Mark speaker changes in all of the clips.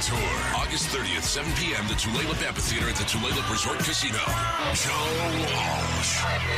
Speaker 1: Tour. August 30th, 7 p.m. The Tulalip Amphitheater at the Tulalip Resort Casino. Joe Walsh.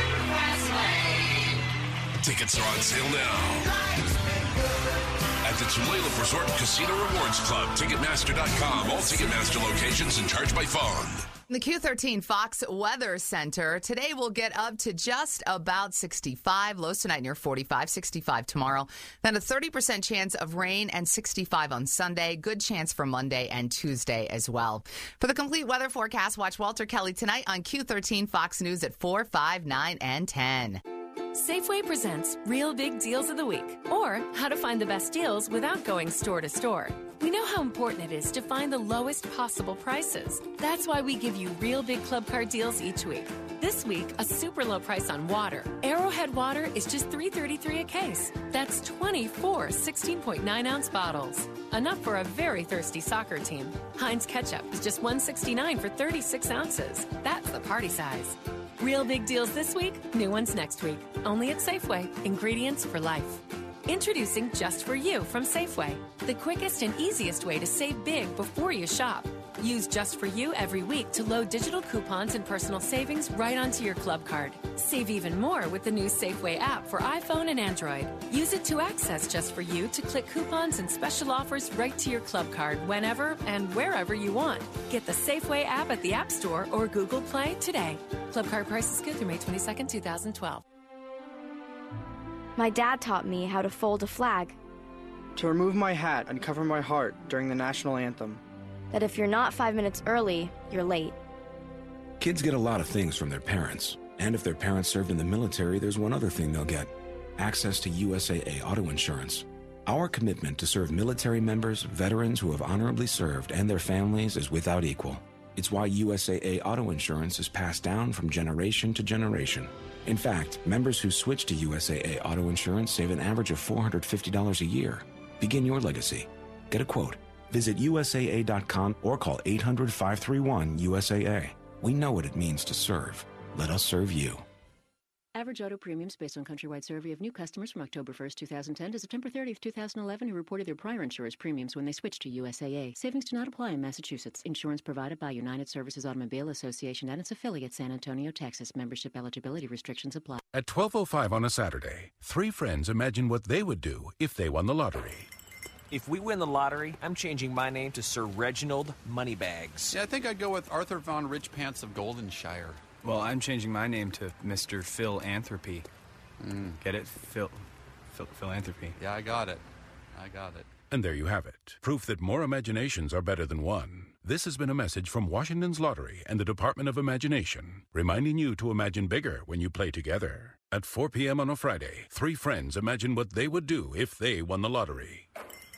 Speaker 1: Tickets are on sale now. At the Tulalip Resort Casino Rewards Club. Ticketmaster.com. All Ticketmaster locations and charge by phone.
Speaker 2: The Q13 Fox Weather Center. Today we'll get up to just about 65. Lows tonight near 45, 65 tomorrow. Then a 30% chance of rain and 65 on Sunday. Good chance for Monday and Tuesday as well. For the complete weather forecast, watch Walter Kelly tonight on Q13 Fox News at 4, 5, 9, and 10.
Speaker 3: Safeway presents Real Big Deals of the Week, or how to find the best deals without going store to store. We know how important it is to find the lowest possible prices. That's why we give you Real Big Club Card deals each week. This week, a super low price on water. Arrowhead water is just $3.33 a case. That's 24 16.9-ounce bottles. Enough for a very thirsty soccer team. Heinz ketchup is just $1.69 for 36 ounces. That's the party size. Real big deals this week, new ones next week. Only at Safeway. Ingredients for life. Introducing Just For You from Safeway, the quickest and easiest way to save big before you shop. Use Just For You every week to load digital coupons and personal savings right onto your club card. Save even more with the new Safeway app for iPhone and Android. Use it to access Just For You to click coupons and special offers right to your club card whenever and wherever you want. Get the Safeway app at the App Store or Google Play today. Club card prices good through May 22nd, 2012.
Speaker 4: My dad taught me how to fold a flag.
Speaker 5: To remove my hat and cover my heart during the national anthem.
Speaker 4: That if you're not 5 minutes early, you're late.
Speaker 6: Kids get a lot of things from their parents. And if their parents served in the military, there's one other thing they'll get. Access to USAA auto insurance. Our commitment to serve military members, veterans who have honorably served, and their families is without equal. It's why USAA auto insurance is passed down from generation to generation. In fact, members who switch to USAA auto insurance save an average of $450 a year. Begin your legacy. Get a quote. Visit USAA.com or call 800-531-USAA. We know what it means to serve. Let us serve you.
Speaker 7: Average auto premiums based on countrywide survey of new customers from October 1st, 2010 to September 30th, 2011 who reported their prior insurer's premiums when they switched to USAA. Savings do not apply in Massachusetts. Insurance provided by United Services Automobile Association and its affiliate, San Antonio, Texas. Membership eligibility restrictions apply.
Speaker 8: At 12:05 on a Saturday, three friends imagine what they would do if they won the lottery.
Speaker 9: If we win the lottery, I'm changing my name to Sir Reginald Moneybags.
Speaker 10: Yeah, I think I'd go with Arthur Von Richpants of Goldenshire.
Speaker 11: Well, I'm changing my name to Mr. Philanthropy. Get it? Philanthropy.
Speaker 10: Yeah, I got it.
Speaker 8: And there you have it. Proof that more imaginations are better than one. This has been a message from Washington's Lottery and the Department of Imagination, reminding you to imagine bigger when you play together. At 4 p.m. on a Friday, three friends imagine what they would do if they won the lottery.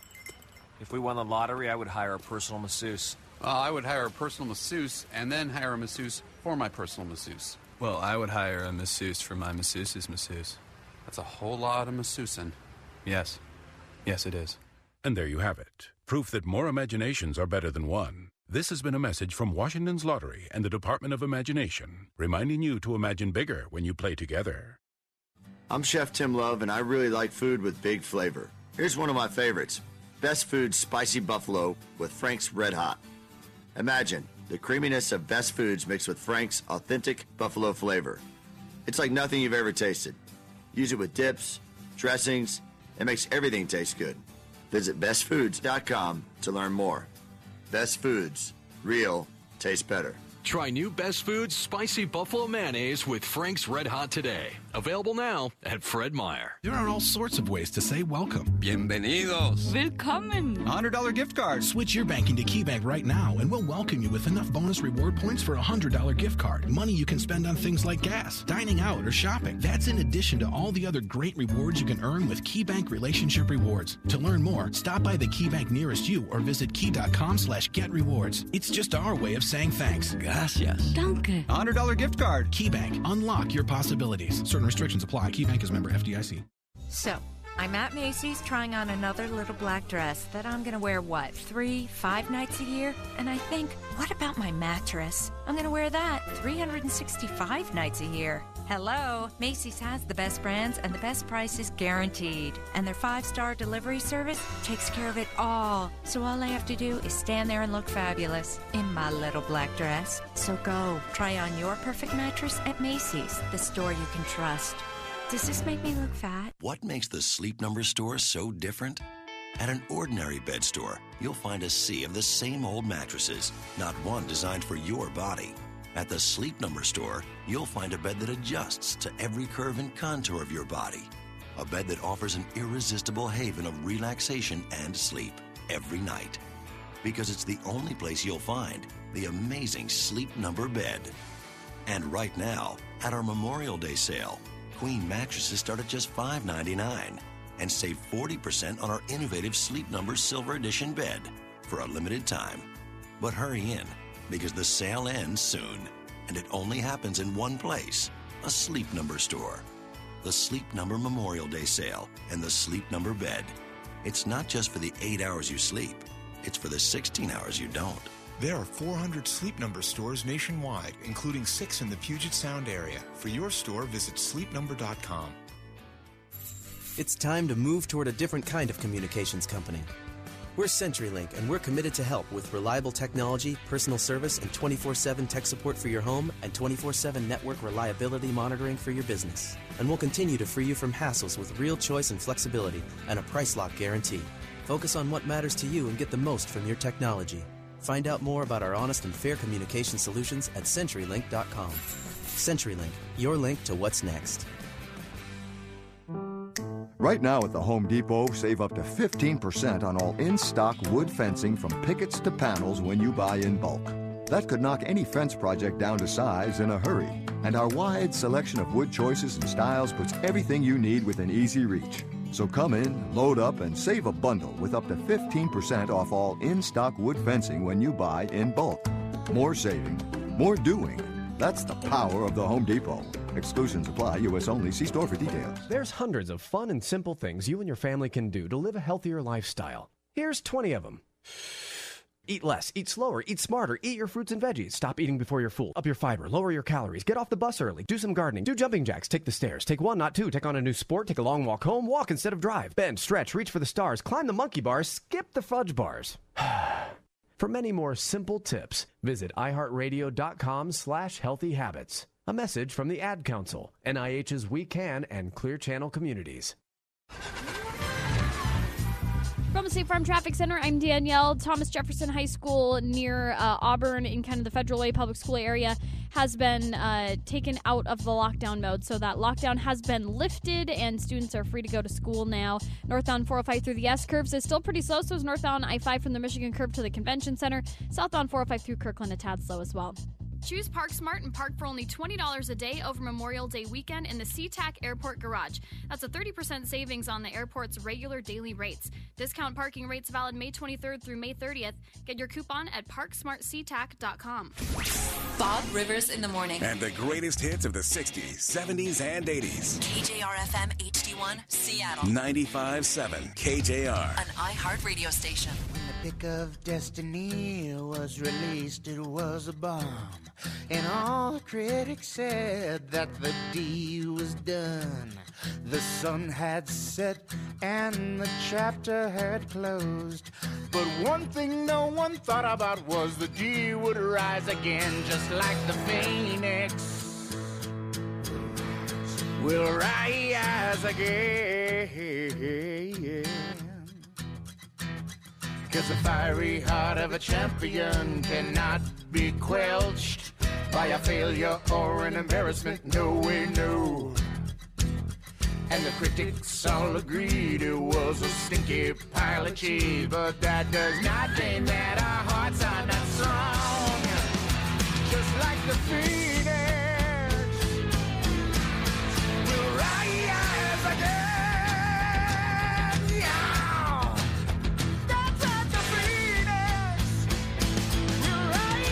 Speaker 9: If we won the lottery, I would hire a personal masseuse.
Speaker 10: I would hire a personal masseuse and then hire a masseuse for my personal masseuse.
Speaker 11: Well, I would hire a masseuse for my masseuse's masseuse.
Speaker 10: That's a whole lot of masseusin'.
Speaker 11: Yes. Yes, it is.
Speaker 8: And there you have it. Proof that more imaginations are better than one. This has been a message from Washington's Lottery and the Department of Imagination, reminding you to imagine bigger when you play together.
Speaker 12: I'm Chef Tim Love, and I really like food with big flavor. Here's one of my favorites. Best Foods Spicy Buffalo with Frank's Red Hot. Imagine the creaminess of Best Foods mixed with Frank's authentic buffalo flavor. It's like nothing you've ever tasted. Use it with dips, dressings. It makes everything taste good. Visit bestfoods.com to learn more. Best Foods. Real. Tastes better.
Speaker 13: Try new Best Foods Spicy Buffalo Mayonnaise with Frank's Red Hot today. Available now at Fred Meyer.
Speaker 14: There are all sorts of ways to say welcome.
Speaker 15: Bienvenidos.
Speaker 16: Willkommen.
Speaker 14: $100 gift card. Switch your banking to KeyBank right now, and we'll welcome you with enough bonus reward points for a $100 gift card. Money you can spend on things like gas, dining out, or shopping. That's in addition to all the other great rewards you can earn with KeyBank Relationship Rewards. To learn more, stop by the KeyBank nearest you or visit key.com/getrewards. It's just our way of saying thanks.
Speaker 15: Gracias.
Speaker 16: Danke.
Speaker 14: $100 gift card. KeyBank. Unlock your possibilities. Certain restrictions apply. KeyBank is member FDIC.
Speaker 17: So, I'm at Macy's trying on another little black dress that I'm going to wear, 3-5 nights a year? And I think, what about my mattress? I'm going to wear that 365 nights a year. Hello, Macy's has the best brands and the best prices guaranteed. And their 5-star delivery service takes care of it all. So all I have to do is stand there and look fabulous in my little black dress. So go, try on your perfect mattress at Macy's, the store you can trust. Does this make me look fat?
Speaker 15: What makes the Sleep Number store so different? At an ordinary bed store, you'll find a sea of the same old mattresses, not one designed for your body. At the Sleep Number store, you'll find a bed that adjusts to every curve and contour of your body. A bed that offers an irresistible haven of relaxation and sleep every night. Because it's the only place you'll find the amazing Sleep Number bed. And right now, at our Memorial Day sale, Queen mattresses start at just $5.99 and save 40% on our innovative Sleep Number Silver Edition bed for a limited time. But hurry in, because the sale ends soon, and it only happens in one place, a Sleep Number store. The Sleep Number Memorial Day sale and the Sleep Number bed. It's not just for the 8 hours you sleep, it's for the 16 hours you don't.
Speaker 16: There are 400 Sleep Number stores nationwide, including 6 in the Puget Sound area. For your store, visit sleepnumber.com.
Speaker 18: It's time to move toward a different kind of communications company. We're CenturyLink, and we're committed to help with reliable technology, personal service, and 24/7 tech support for your home and 24/7 network reliability monitoring for your business. And we'll continue to free you from hassles with real choice and flexibility and a price lock guarantee. Focus on what matters to you and get the most from your technology. Find out more about our honest and fair communication solutions at CenturyLink.com. CenturyLink, your link to what's next.
Speaker 19: Right now at the Home Depot, save up to 15% on all in-stock wood fencing from pickets to panels when you buy in bulk. That could knock any fence project down to size in a hurry. And our wide selection of wood choices and styles puts everything you need within easy reach. So come in, load up, and save a bundle with up to 15% off all in-stock wood fencing when you buy in bulk. More saving, more doing. That's the power of the Home Depot. Exclusions apply. U.S. only. See store for details.
Speaker 20: There's hundreds of fun and simple things you and your family can do to live a healthier lifestyle. Here's 20 of them. Eat less, eat slower, eat smarter, eat your fruits and veggies. Stop eating before you're full. Up your fiber, lower your calories, get off the bus early, do some gardening, do jumping jacks, take the stairs, take one, not two, take on a new sport, take a long walk home, walk instead of drive, bend, stretch, reach for the stars, climb the monkey bars, skip the fudge bars. For many more simple tips, visit iHeartRadio.com/healthy habits. A message from the Ad Council, NIH's We Can, and Clear Channel Communities.
Speaker 21: From the State Farm Traffic Center, I'm Danielle. Thomas Jefferson High School near Auburn in kind of the Federal Way Public School area has been taken out of the lockdown mode. So that lockdown has been lifted and students are free to go to school now. Northbound 405 through the S-curves is still pretty slow. So is northbound I-5 from the Michigan curve to the Convention Center. Southbound 405 through Kirkland a tad slow as well. Choose Park Smart and park for only $20 a day over Memorial Day weekend in the SeaTac Airport Garage. That's a 30% savings on the airport's regular daily rates. Discount parking rates valid May 23rd through May 30th. Get your coupon at ParksmartSeaTac.com.
Speaker 22: Bob Rivers in the morning.
Speaker 1: And the greatest hits of the 60s, 70s, and 80s.
Speaker 22: KJR-FM HD1, Seattle.
Speaker 1: 95.7 KJR.
Speaker 22: An iHeart radio station.
Speaker 23: When the pick of destiny was released, it was a bomb. And all the critics said that the deed was done. The sun had set and the chapter had closed. But one thing no one thought about was the deed would rise again, just like the phoenix will rise again. 'Cause the fiery heart of a champion cannot be quenched by a failure or an embarrassment. No way, no. And the critics all agreed it was a stinky pile of cheese. But that does not mean that our hearts are not strong. Just like the phoenix, we'll rise again. Yeah. That's like the phoenix, we'll rise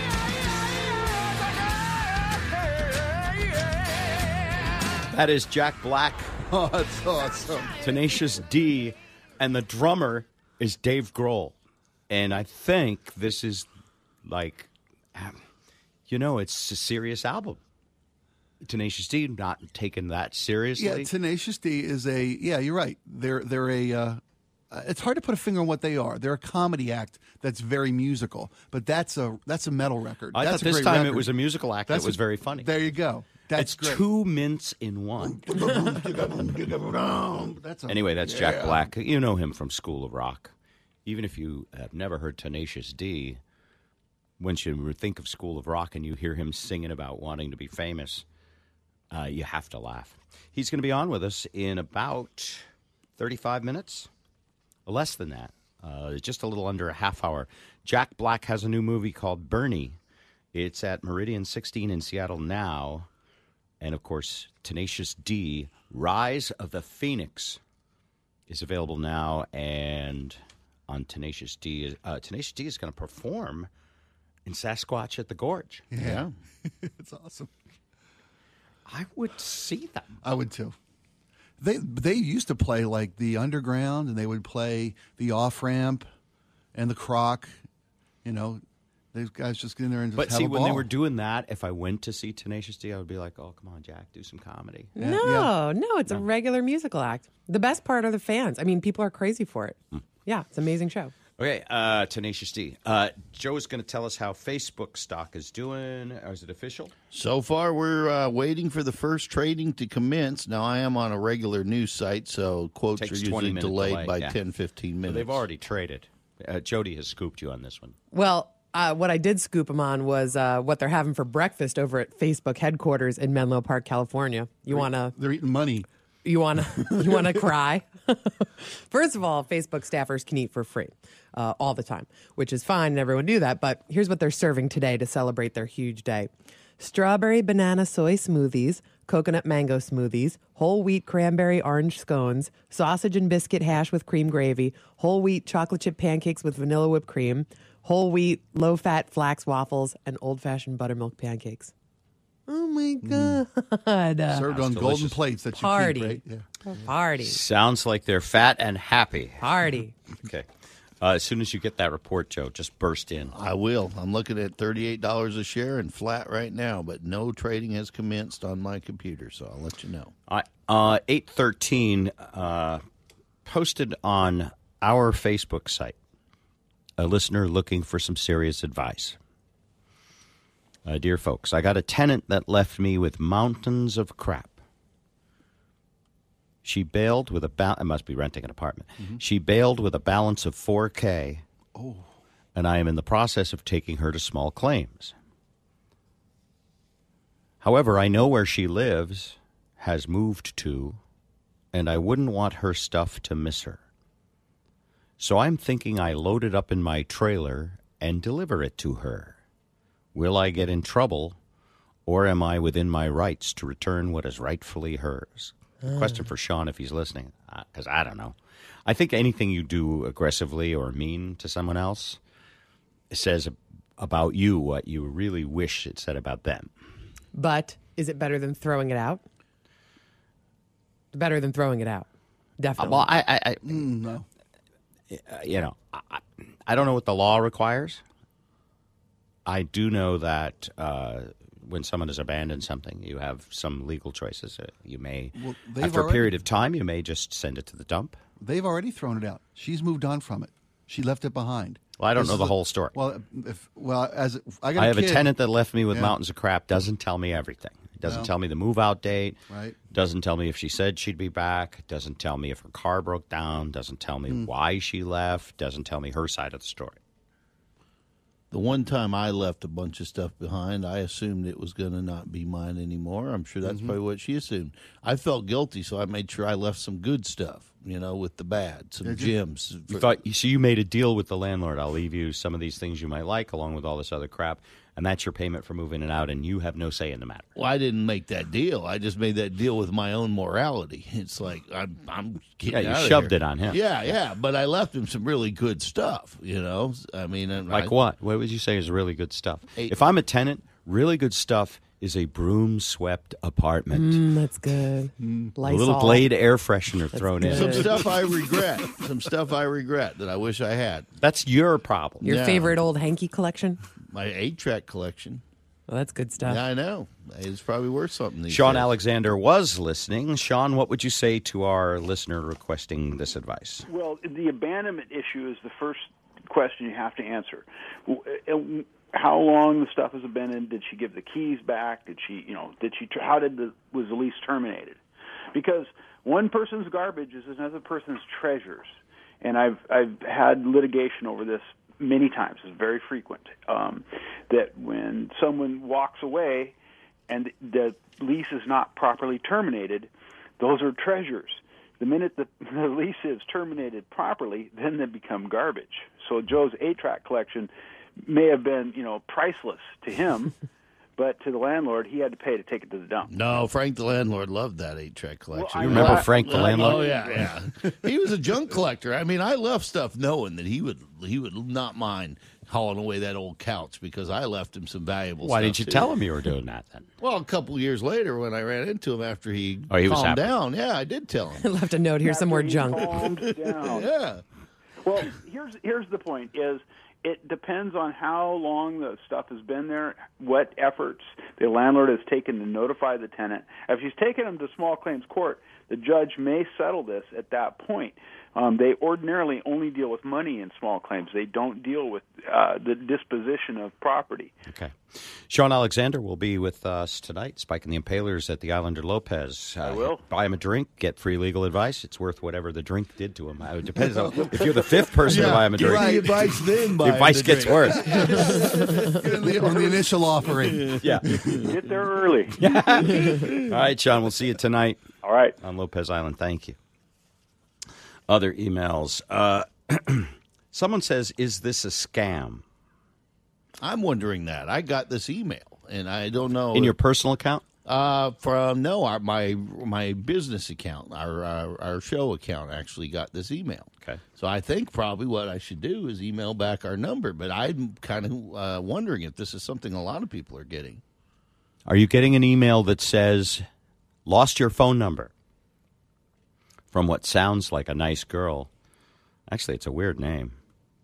Speaker 23: again.
Speaker 24: That is Jack Black.
Speaker 25: Oh, that's awesome.
Speaker 24: Tenacious D, and the drummer is Dave Grohl. And I think this is like, it's a serious album. Tenacious D not taken that seriously.
Speaker 2: Yeah, Tenacious D is you're right. They're it's hard to put a finger on what they are. They're a comedy act that's very musical, but that's a metal record.
Speaker 24: I
Speaker 2: That's
Speaker 24: thought
Speaker 2: a
Speaker 24: this
Speaker 2: great
Speaker 24: time
Speaker 2: record.
Speaker 24: it was a musical act that was very funny.
Speaker 2: There you go. That's
Speaker 24: it's
Speaker 2: great.
Speaker 24: 2 mints in one. Anyway, that's Jack Black. You know him from School of Rock. Even if you have never heard Tenacious D, once you think of School of Rock and you hear him singing about wanting to be famous, you have to laugh. He's going to be on with us in about 35 minutes. Less than that. Just a little under a half hour. Jack Black has a new movie called Bernie. It's at Meridian 16 in Seattle now. And, of course, Tenacious D, Rise of the Phoenix, is available now. And on Tenacious D, Tenacious D is going to perform in Sasquatch at the Gorge.
Speaker 2: Yeah. It's awesome.
Speaker 24: I would see them.
Speaker 2: I would, too. They used to play like the Underground, and they would play the Off Ramp and the Croc. You know, these guys just get in there and just have a ball.
Speaker 24: When they were doing that, if I went to see Tenacious D, I would be like, "Oh, come on, Jack, do some comedy."
Speaker 3: No, it's a regular musical act. The best part are the fans. I mean, people are crazy for it. Yeah, it's an amazing show.
Speaker 24: Okay, Tenacious D. Joe's going to tell us how Facebook stock is doing. Is it official?
Speaker 25: So far, we're waiting for the first trading to commence. Now, I am on a regular news site, so quotes are usually delayed by 10, 15 minutes.
Speaker 24: So they've already traded. Jody has scooped you on this one.
Speaker 3: Well, what I did scoop them on was what they're having for breakfast over at Facebook headquarters in Menlo Park, California.
Speaker 2: They're eating money.
Speaker 3: You want to cry? First of all, Facebook staffers can eat for free all the time, which is fine, and everyone knew that. But here's what they're serving today to celebrate their huge day. Strawberry banana soy smoothies, coconut mango smoothies, whole wheat cranberry orange scones, sausage and biscuit hash with cream gravy, whole wheat chocolate chip pancakes with vanilla whipped cream, whole wheat low-fat flax waffles, and old-fashioned buttermilk pancakes. Oh, my God.
Speaker 2: Served on golden plates that you
Speaker 3: Party.
Speaker 2: keep, right? Yeah.
Speaker 3: Party.
Speaker 24: Sounds like they're fat and happy.
Speaker 3: Party.
Speaker 24: Okay. As soon as you get that report, Joe, just burst in.
Speaker 25: I will. I'm looking at $38 a share and flat right now, but no trading has commenced on my computer, so I'll let you know.
Speaker 24: 813 posted on our Facebook site a listener looking for some serious advice. Dear folks, I got a tenant that left me with mountains of crap. She bailed with I must be renting an apartment. Mm-hmm. She bailed with a balance of $4,000.
Speaker 2: Oh.
Speaker 24: And I am in the process of taking her to small claims. However, I know where she lives, has moved to, and I wouldn't want her stuff to miss her. So I'm thinking I load it up in my trailer and deliver it to her. Will I get in trouble, or am I within my rights to return what is rightfully hers? Question for Sean if he's listening, because I don't know. I think anything you do aggressively or mean to someone else says about you what you really wish it said about them.
Speaker 3: But is it better than throwing it out? Better than throwing it out. Definitely.
Speaker 24: Well, no. I don't know what the law requires. I do know that when someone has abandoned something, you have some legal choices. You may, after a period of time, you may just send it to the dump.
Speaker 2: They've already thrown it out. She's moved on from it. She left it behind.
Speaker 24: Well, I don't know the whole story.
Speaker 2: I
Speaker 24: have a tenant that left me with mountains of crap. Doesn't tell me everything. Doesn't tell me the move-out date.
Speaker 2: Right.
Speaker 24: Doesn't tell me if she said she'd be back. Doesn't tell me if her car broke down. Doesn't tell me why she left. Doesn't tell me her side of the story.
Speaker 25: The one time I left a bunch of stuff behind, I assumed it was going to not be mine anymore. I'm sure that's probably what she assumed. I felt guilty, so I made sure I left some good stuff, with the bad, some gems.
Speaker 24: So you made a deal with the landlord. I'll leave you some of these things you might like along with all this other crap, and that's your payment for moving it out, and you have no say in the matter.
Speaker 25: Well, I didn't make that deal. I just made that deal with my own morality. It's like, I'm getting out of
Speaker 24: shoved
Speaker 25: here.
Speaker 24: it on him.
Speaker 25: Yeah, but I left him some really good stuff, I mean.
Speaker 24: Like what? What would you say is really good stuff? If I'm a tenant, really good stuff is a broom-swept apartment.
Speaker 3: That's good.
Speaker 24: A little Glade air freshener thrown in.
Speaker 25: Some stuff I regret. That I wish I had.
Speaker 24: That's your problem.
Speaker 3: Your favorite old hanky collection?
Speaker 25: My 8-track collection.
Speaker 3: Well, that's good stuff.
Speaker 25: Yeah, I know. It's probably worth something.
Speaker 24: Sean Alexander was listening. Sean, what would you say to our listener requesting this advice?
Speaker 4: Well, the abandonment issue is the first question you have to answer. How long the stuff was abandoned? Did she give the keys back? How was the lease terminated? Because one person's garbage is another person's treasures, and I've had litigation over this many times. It's very frequent that when someone walks away and the lease is not properly terminated, those are treasures. The minute the lease is terminated properly, then they become garbage. So Joe's 8-track collection may have been, priceless to him, but to the landlord, he had to pay to take it to the dump.
Speaker 25: No, Frank the landlord loved that 8-track collection.
Speaker 24: You remember Frank the landlord?
Speaker 25: Oh yeah. He was a junk collector. I mean, I left stuff knowing that he would not mind hauling away that old couch because I left him some valuable stuff.
Speaker 24: Why didn't you tell him you were doing that then?
Speaker 25: Well, a couple of years later when I ran into him after he
Speaker 24: was
Speaker 25: calmed
Speaker 24: happy.
Speaker 25: down, yeah, I did tell him.
Speaker 3: Left a note, here's some more junk.
Speaker 4: Calmed down.
Speaker 25: Yeah.
Speaker 4: Well, here's the point is it depends on how long the stuff has been there, what efforts the landlord has taken to notify the tenant. If she's taken them to small claims court, the judge may settle this at that point. They ordinarily only deal with money in small claims. They don't deal with the disposition of property.
Speaker 24: Okay. Sean Alexander will be with us tonight, Spiking the Impalers at the Islander Lopez.
Speaker 4: I will.
Speaker 24: Buy him a drink, get free legal advice. It's worth whatever the drink did to him. It depends on if you're the fifth person to buy him a drink.
Speaker 25: Give the advice then.
Speaker 24: The advice gets worse.
Speaker 2: On the initial offering.
Speaker 24: Yeah.
Speaker 4: Get there early.
Speaker 24: All right, Sean, we'll see you tonight.
Speaker 4: All right.
Speaker 24: On Lopez Island. Thank you. Other emails. Someone says, is this a scam?
Speaker 25: I'm wondering that. I got this email, and I don't know.
Speaker 24: In your personal account?
Speaker 25: My business account, our show account actually got this email.
Speaker 24: Okay.
Speaker 25: So I think probably what I should do is email back our number, but I'm kind of wondering if this is something a lot of people are getting.
Speaker 24: Are you getting an email that says, lost your phone number? From what sounds like a nice girl. Actually, it's a weird name.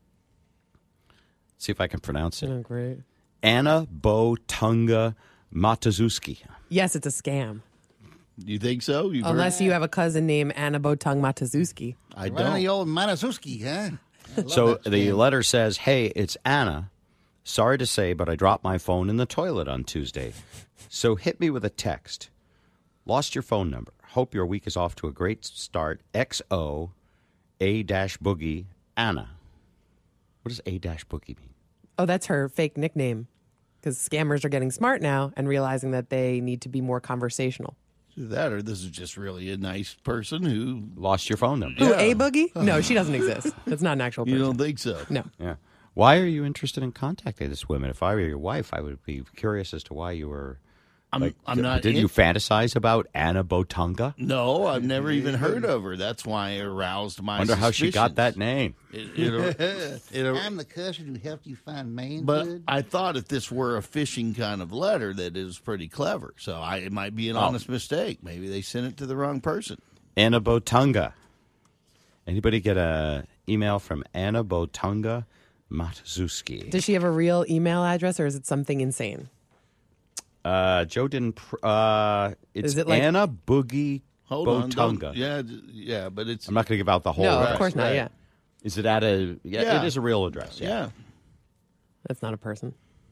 Speaker 24: See if I can pronounce it.
Speaker 3: Oh, great.
Speaker 24: Anna Botunga Matazuski.
Speaker 3: Yes, it's a scam.
Speaker 25: You think so?
Speaker 3: Unless you have a cousin named Anna Botung Matazuski.
Speaker 25: I
Speaker 2: don't. The old Matazuski, huh?
Speaker 24: So the letter says, hey, it's Anna. Sorry to say, but I dropped my phone in the toilet on Tuesday. So hit me with a text. Lost your phone number. Hope your week is off to a great start. XO A-Boogie Anna. What does A-Boogie mean?
Speaker 3: Oh, that's her fake nickname. Because scammers are getting smart now and realizing that they need to be more conversational.
Speaker 25: That or this is just really a nice person who
Speaker 24: lost your phone number.
Speaker 3: Who, A-Boogie? No, she doesn't exist. That's not an actual person.
Speaker 25: You don't think so?
Speaker 3: No.
Speaker 24: Yeah. Why are you interested in contacting this woman? If I were your wife, I would be curious as to why you were...
Speaker 25: I'm not.
Speaker 24: Didn't you fantasize about Anna Botunga?
Speaker 25: No, I've never even heard of her. That's why it aroused my
Speaker 24: Wonder how she got
Speaker 25: suspicions.
Speaker 24: that name.
Speaker 2: I'm the cousin who helped you find manhood.
Speaker 25: But I thought if this were a phishing kind of letter, that is pretty clever. So it might be an honest mistake. Maybe they sent it to the wrong person.
Speaker 24: Anna Botunga. Anybody get a email from Anna Botunga Matazuski?
Speaker 3: Does she have a real email address or is it something insane?
Speaker 24: Joe didn't. It's
Speaker 3: Is it like-
Speaker 24: Anna Boogie
Speaker 25: Hold on, don't-
Speaker 24: Botunga.
Speaker 25: yeah, but it's.
Speaker 24: I'm not going to give out the whole
Speaker 3: No,
Speaker 24: address.
Speaker 3: of course not, yeah.
Speaker 24: Is it at a... Yeah, it is a real address.
Speaker 25: Yeah.
Speaker 3: That's not a person.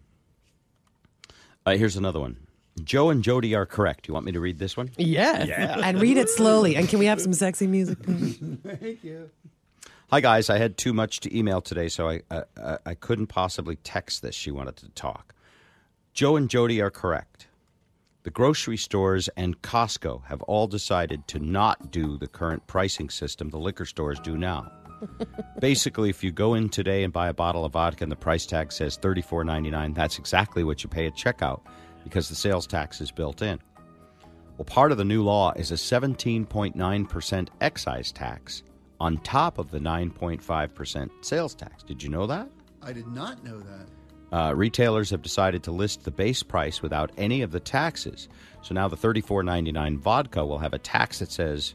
Speaker 24: Here's another one. Joe and Jody are correct. You want me to read this one?
Speaker 3: Yes.
Speaker 24: Yeah.
Speaker 3: And read it slowly. And can we have some sexy music?
Speaker 2: Thank you.
Speaker 24: Hi, guys. I had too much to email today, so I couldn't possibly text this. She wanted to talk. Joe and Jody are correct. The grocery stores and Costco have all decided to not do the current pricing system the liquor stores do now. Basically, if you go in today and buy a bottle of vodka and the price tag says $34.99, that's exactly what you pay at checkout because the sales tax is built in. Well, part of the new law is a 17.9% excise tax on top of the 9.5% sales tax. Did you know that?
Speaker 2: I did not know that.
Speaker 24: Retailers have decided to list the base price without any of the taxes. So now the $34.99 vodka will have a tag that says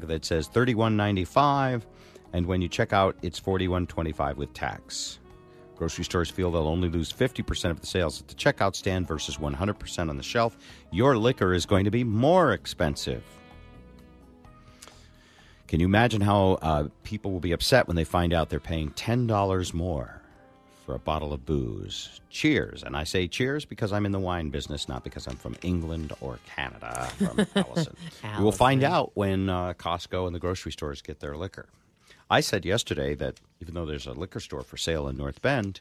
Speaker 24: $31.95, and when you check out, it's $41.25 with tax. Grocery stores feel they'll only lose 50% of the sales at the checkout stand versus 100% on the shelf. Your liquor is going to be more expensive. Can you imagine how people will be upset when they find out they're paying $10 more for a bottle of booze? Cheers. And I say cheers because I'm in the wine business, not because I'm from England or Canada. From Allison. We will find out when Costco and the grocery stores get their liquor. I said yesterday that even though there's a liquor store for sale in North Bend,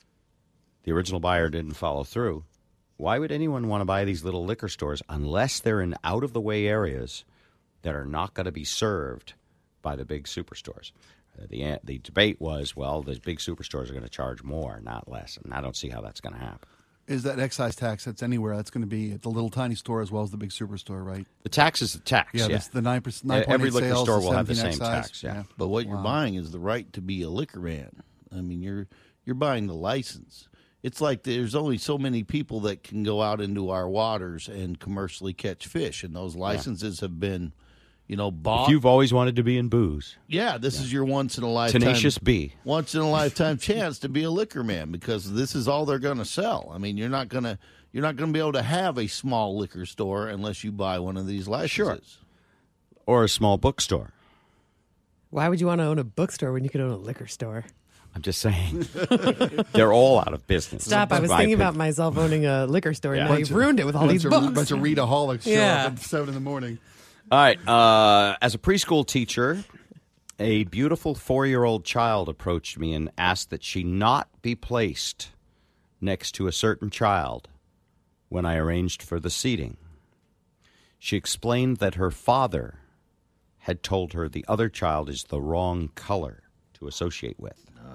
Speaker 24: the original buyer didn't follow through. Why would anyone want to buy these little liquor stores unless they're in out-of-the-way areas that are not going to be served by the big superstores? The debate was, well, the big superstores are going to charge more, not less, and I don't see how that's going to happen.
Speaker 2: Is that excise tax that's anywhere? That's going to be at the little tiny store as well as the big superstore, right?
Speaker 24: The tax is the tax.
Speaker 2: Yeah,
Speaker 24: yeah.
Speaker 2: The 9%.
Speaker 24: Every liquor
Speaker 2: sales,
Speaker 24: store will have the
Speaker 2: 17
Speaker 24: same
Speaker 2: excise.
Speaker 24: tax. Yeah.
Speaker 25: But what you're buying is the right to be a liquor man. I mean, you're buying the license. It's like there's only so many people that can go out into our waters and commercially catch fish, and those licenses have been, bought.
Speaker 24: If you've always wanted to be in booze.
Speaker 25: Yeah, this is your once in a lifetime
Speaker 24: Tenacious B.
Speaker 25: Once in a lifetime chance to be a liquor man, because this is all they're going to sell. I mean, you're not going to be able to have a small liquor store unless you buy one of these licenses.
Speaker 24: Sure. Or a small bookstore.
Speaker 3: Why would you want to own a bookstore when you could own a liquor store?
Speaker 24: I'm just saying. They're all out of business.
Speaker 3: Stop. I was thinking about myself owning a liquor store, and now you've ruined it with all these books.
Speaker 2: A bunch of readaholics show up at 7 in the morning.
Speaker 24: All right. As a preschool teacher, a beautiful 4-year-old child approached me and asked that she not be placed next to a certain child when I arranged for the seating. She explained that her father had told her the other child is the wrong color to associate with.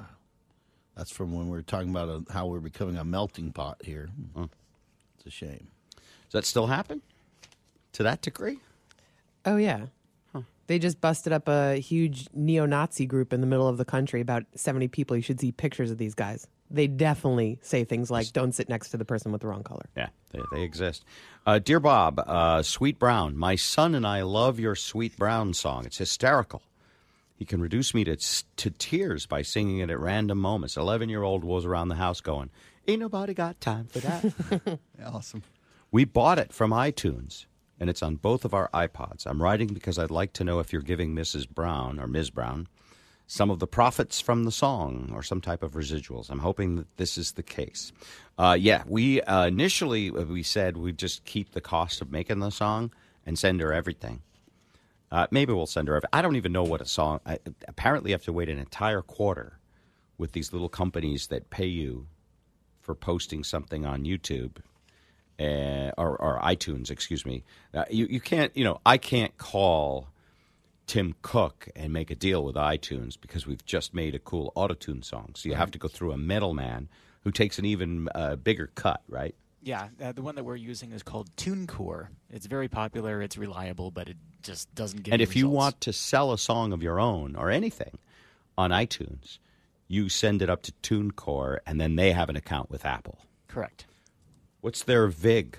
Speaker 25: That's from when we were talking about how we're becoming a melting pot here. It's a shame.
Speaker 24: Does that still happen to that degree?
Speaker 3: Oh, yeah. They just busted up a huge neo-Nazi group in the middle of the country, about 70 people. You should see pictures of these guys. They definitely say things like, don't sit next to the person with the wrong color.
Speaker 24: Yeah, they exist. Dear Bob, Sweet Brown, my son and I love your Sweet Brown song. It's hysterical. He can reduce me to tears by singing it at random moments. 11-year-old was around the house going, ain't nobody got time for that.
Speaker 2: Awesome.
Speaker 24: We bought it from iTunes, and it's on both of our iPods. I'm writing because I'd like to know if you're giving Mrs. Brown or Ms. Brown some of the profits from the song or some type of residuals. I'm hoping that this is the case. We initially we said we'd just keep the cost of making the song and send her everything. Maybe we'll send her. I don't even know what a song. Apparently, you have to wait an entire quarter with these little companies that pay you for posting something on YouTube or iTunes. Excuse me. You can't. I can't call Tim Cook and make a deal with iTunes because we've just made a cool autotune song. So you have to go through a middleman who takes an even bigger cut, right?
Speaker 5: Yeah, the one that we're using is called TuneCore. It's very popular, it's reliable, but it just doesn't give
Speaker 24: And if you
Speaker 5: results.
Speaker 24: want to sell a song of your own or anything on iTunes, you send it up to TuneCore, and then they have an account with Apple.
Speaker 5: Correct.
Speaker 24: What's their VIG?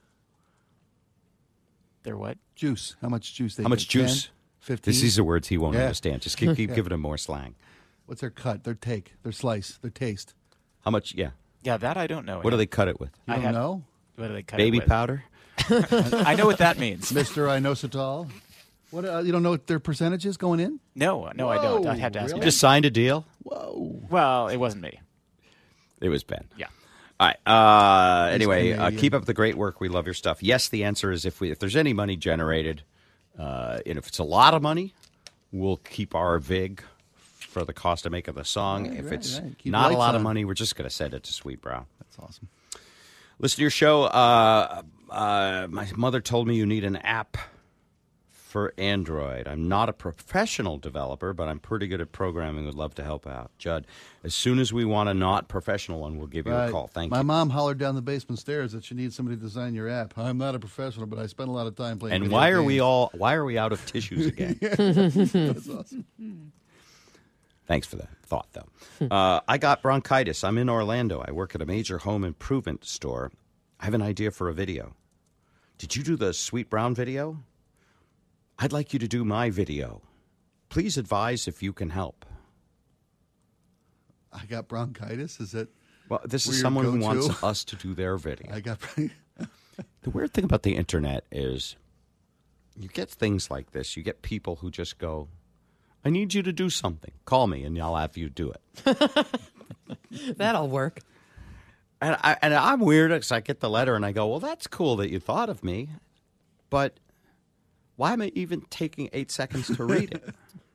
Speaker 5: Their what?
Speaker 2: Juice. How much juice they
Speaker 24: How much
Speaker 2: get? 10,
Speaker 24: juice?
Speaker 2: 15?
Speaker 24: These are words he won't
Speaker 2: Yeah.
Speaker 24: understand. Just keep
Speaker 2: Yeah.
Speaker 24: giving him more slang.
Speaker 2: What's their cut, their take, their slice, their taste?
Speaker 24: How much? Yeah.
Speaker 5: Yeah, that I don't know.
Speaker 24: What do they cut it with?
Speaker 2: You don't know?
Speaker 5: What do they cut
Speaker 24: Baby
Speaker 5: it with?
Speaker 24: powder?
Speaker 5: I know what that means.
Speaker 2: Mr. Inositol. What? You don't know what their percentage is going in?
Speaker 5: No, I don't. I'd have to ask
Speaker 24: You
Speaker 5: you.
Speaker 24: just signed a deal?
Speaker 2: Whoa.
Speaker 5: Well, it wasn't me.
Speaker 24: It was Ben.
Speaker 5: Yeah.
Speaker 24: All right. Anyway,
Speaker 2: Canadian.
Speaker 24: keep up the great work. We love your stuff. Yes, the answer is if there's any money generated, and if it's a lot of money, we'll keep our VIG for the cost of making the song. If it's
Speaker 2: Keep
Speaker 24: not a
Speaker 2: lights
Speaker 24: lot of
Speaker 2: on.
Speaker 24: money, we're just going to send it to Sweet Brown.
Speaker 2: That's awesome.
Speaker 24: Listen to your show. My mother told me you need an app for Android. I'm not a professional developer, but I'm pretty good at programming. Would love to help out. Judd, as soon as we want a not professional one, we'll give you a call. Thank
Speaker 2: My
Speaker 24: you.
Speaker 2: mom hollered down the basement stairs that she needs somebody to design your app. I'm not a professional, but I spend a lot of time playing
Speaker 24: And
Speaker 2: video
Speaker 24: why are we out of tissues again?
Speaker 2: That's awesome.
Speaker 24: Thanks for that thought, though. I got bronchitis. I'm in Orlando. I work at a major home improvement store. I have an idea for a video. Did you do the Sweet Brown video? I'd like you to do my video. Please advise if you can help.
Speaker 2: I got bronchitis. Is that?
Speaker 24: Well, this
Speaker 2: where
Speaker 24: is
Speaker 2: your
Speaker 24: someone who
Speaker 2: go-to?
Speaker 24: wants us to do their video.
Speaker 2: I got.
Speaker 24: The weird thing about the internet is you get things like this. You get people who just go, I need you to do something. Call me and I'll have you do it.
Speaker 3: That'll work.
Speaker 24: And I'm weird because I get the letter and I go, well, that's cool that you thought of me, but why am I even taking 8 seconds to read it?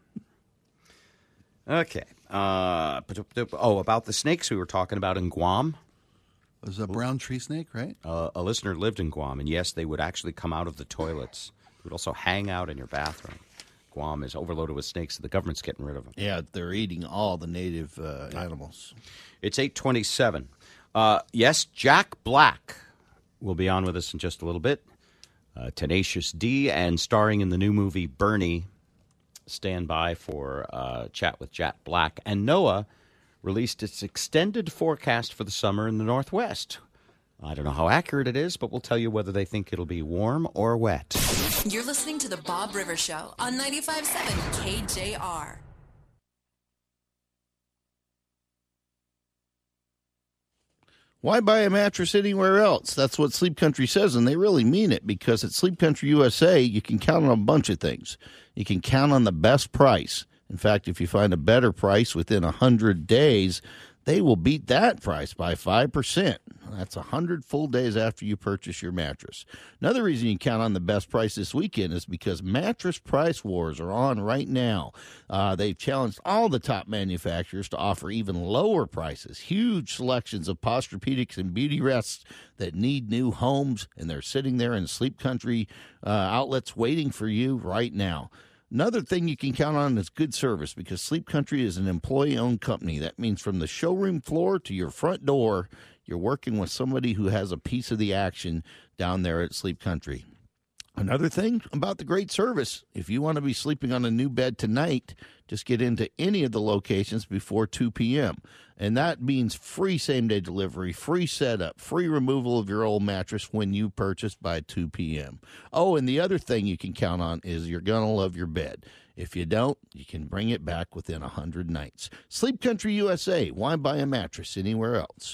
Speaker 24: Okay. About the snakes we were talking about in Guam.
Speaker 2: It was a brown tree snake, right?
Speaker 24: A listener lived in Guam, and yes, they would actually come out of the toilets. They would also hang out in your bathroom. Guam is overloaded with snakes, so the government's getting rid of them.
Speaker 25: Yeah, they're eating all the native animals.
Speaker 24: It's 8:27. Yes, Jack Black will be on with us in just a little bit. Tenacious D, and starring in the new movie Bernie. Stand by for chat with Jack Black. And NOAA released its extended forecast for the summer in the Northwest. I don't know how accurate it is, but we'll tell you whether they think it'll be warm or wet.
Speaker 22: You're listening to the Bob Rivers Show on 95.7 KJR.
Speaker 25: Why buy a mattress anywhere else? That's what Sleep Country says, and they really mean it, because at Sleep Country USA, you can count on a bunch of things. You can count on the best price. In fact, if you find a better price within 100 days, they will beat that price by 5%. That's 100 full days after you purchase your mattress. Another reason you count on the best price this weekend is because mattress price wars are on right now. They've challenged all the top manufacturers to offer even lower prices. Huge selections of Posturepedics and beauty rests that need new homes, and they're sitting there in Sleep Country outlets waiting for you right now. Another thing you can count on is good service, because Sleep Country is an employee-owned company. That means from the showroom floor to your front door, you're working with somebody who has a piece of the action down there at Sleep Country. Another thing about the great service, if you want to be sleeping on a new bed tonight, just get into any of the locations before 2 p.m. And that means free same-day delivery, free setup, free removal of your old mattress when you purchase by 2 p.m. Oh, and the other thing you can count on is you're going to love your bed. If you don't, you can bring it back within 100 nights. Sleep Country USA. Why buy a mattress anywhere else?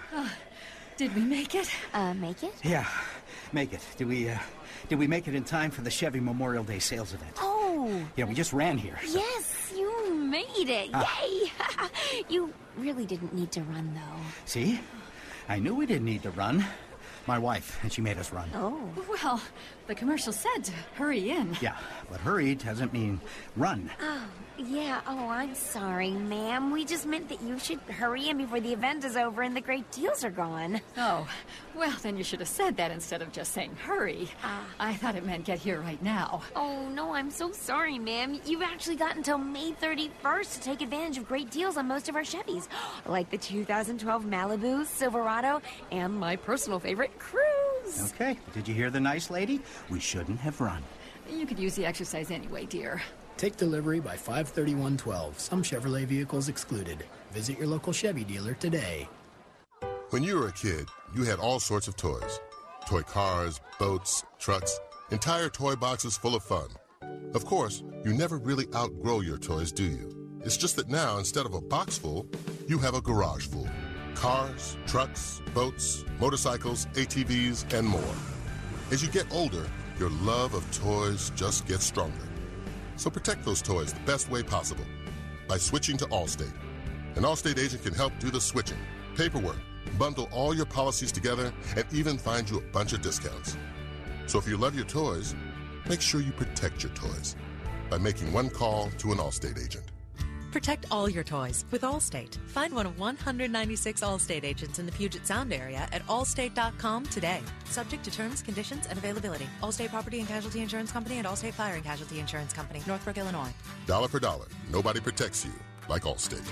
Speaker 6: Did we make it?
Speaker 7: Make it?
Speaker 6: Yeah, make it. Did we make it in time for the Chevy Memorial Day sales event?
Speaker 7: Oh.
Speaker 6: Yeah, we just ran here. So.
Speaker 7: Yes, you made it. Yay. You really didn't need to run, though.
Speaker 6: See? I knew we didn't need to run. My wife, and she made us run.
Speaker 7: Oh.
Speaker 6: Well, the commercial said to hurry in. Yeah, but hurry doesn't mean run.
Speaker 7: Oh, yeah. Oh, I'm sorry, ma'am. We just meant that you should hurry in before the event is over and the great deals are gone.
Speaker 6: Oh, well, then you should have said that instead of just saying hurry. I thought it meant get here right now.
Speaker 7: Oh, no, I'm so sorry, ma'am. You've actually got until May 31st to take advantage of great deals on most of our Chevys, like the 2012 Malibu, Silverado, and my personal favorite, Cruise.
Speaker 6: Okay, did you hear the nice lady? We shouldn't have run.
Speaker 7: You could use the exercise anyway, dear.
Speaker 9: Take delivery by 5/31/12. Some Chevrolet vehicles excluded. Visit your local Chevy dealer today.
Speaker 10: When you were a kid, you had all sorts of toys. Toy cars, boats, trucks, entire toy boxes full of fun. Of course, you never really outgrow your toys, do you? It's just that now, instead of a box full, you have a garage full. Cars, trucks, boats, motorcycles, ATVs, and more. As you get older, your love of toys just gets stronger. So protect those toys the best way possible by switching to Allstate. An Allstate agent can help do the switching, paperwork, bundle all your policies together, and even find you a bunch of discounts. So if you love your toys, make sure you protect your toys by making one call to an Allstate agent.
Speaker 11: Protect all your toys with Allstate. Find one of 196 Allstate agents in the Puget Sound area at allstate.com today. Subject to terms, conditions, and availability. Allstate Property and Casualty Insurance Company and Allstate Fire and Casualty Insurance Company, Northbrook, Illinois.
Speaker 10: Dollar for dollar, nobody protects you like Allstate.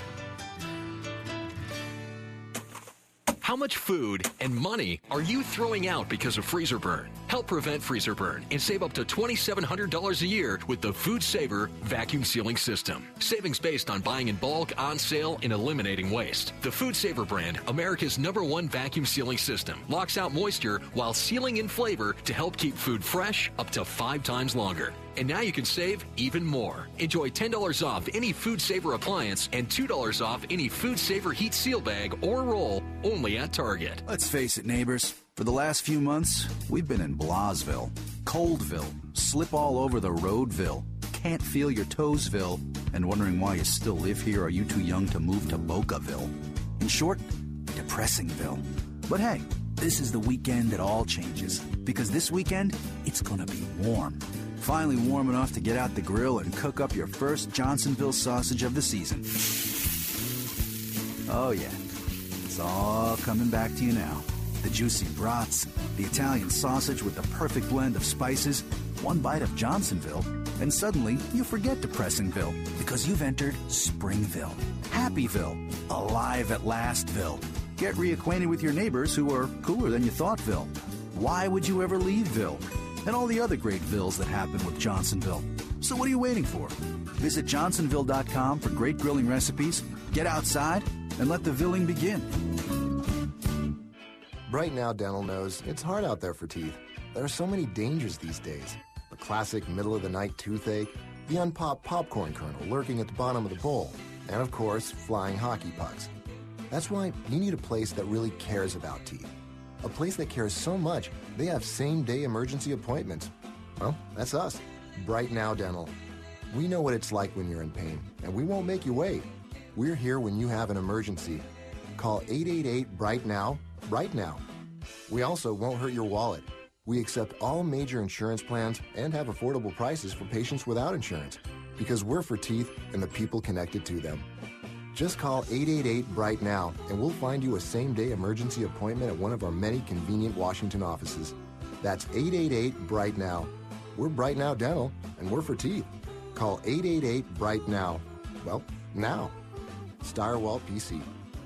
Speaker 13: How much food and money are you throwing out because of freezer burn? Help prevent freezer burn and save up to $2,700 a year with the Food Saver Vacuum Sealing System. Savings based on buying in bulk, on sale, and eliminating waste. The Food Saver brand, America's #1 vacuum sealing system, locks out moisture while sealing in flavor to help keep food fresh up to 5 times longer. And now you can save even more. Enjoy $10 off any Food Saver appliance and $2 off any Food Saver heat seal bag or roll only at Target.
Speaker 8: Let's face it, neighbors. For the last few months, we've been in Blasville, Coldville, slip all over the roadville, can't feel your toesville, and wondering why you still live here or are you too young to move to Bocaville. In short, Depressingville. But hey, this is the weekend that all changes, because this weekend, it's gonna be warm. Finally warm enough to get out the grill and cook up your first Johnsonville sausage of the season. Oh yeah, it's all coming back to you now. The juicy brats, the Italian sausage with the perfect blend of spices, one bite of Johnsonville, and suddenly you forget Depressingville because you've entered Springville, Happyville, alive at lastville. Get reacquainted with your neighbors who are cooler than you thoughtville. Why would you ever leaveville? And all the other great villes that happen with Johnsonville. So what are you waiting for? Visit johnsonville.com for great grilling recipes, get outside, and let the villing begin.
Speaker 12: Bright Now Dental knows it's hard out there for teeth. There are so many dangers these days. The classic middle-of-the-night toothache, the unpopped popcorn kernel lurking at the bottom of the bowl, and of course, flying hockey pucks. That's why you need a place that really cares about teeth. A place that cares so much, they have same-day emergency appointments. Well, that's us, Bright Now Dental. We know what it's like when you're in pain, and we won't make you wait. We're here when you have an emergency. Call 888-BRIGHT-NOW, right now. We also won't hurt your wallet. We accept all major insurance plans and have affordable prices for patients without insurance, because we're for teeth and the people connected to them. Just call 888-BRIGHT-NOW and we'll find you a same-day emergency appointment at one of our many convenient Washington offices. That's 888-BRIGHT-NOW. We're Bright Now Dental, and we're for teeth. Call 888-BRIGHT-NOW. Well, now. Stirewalt PC.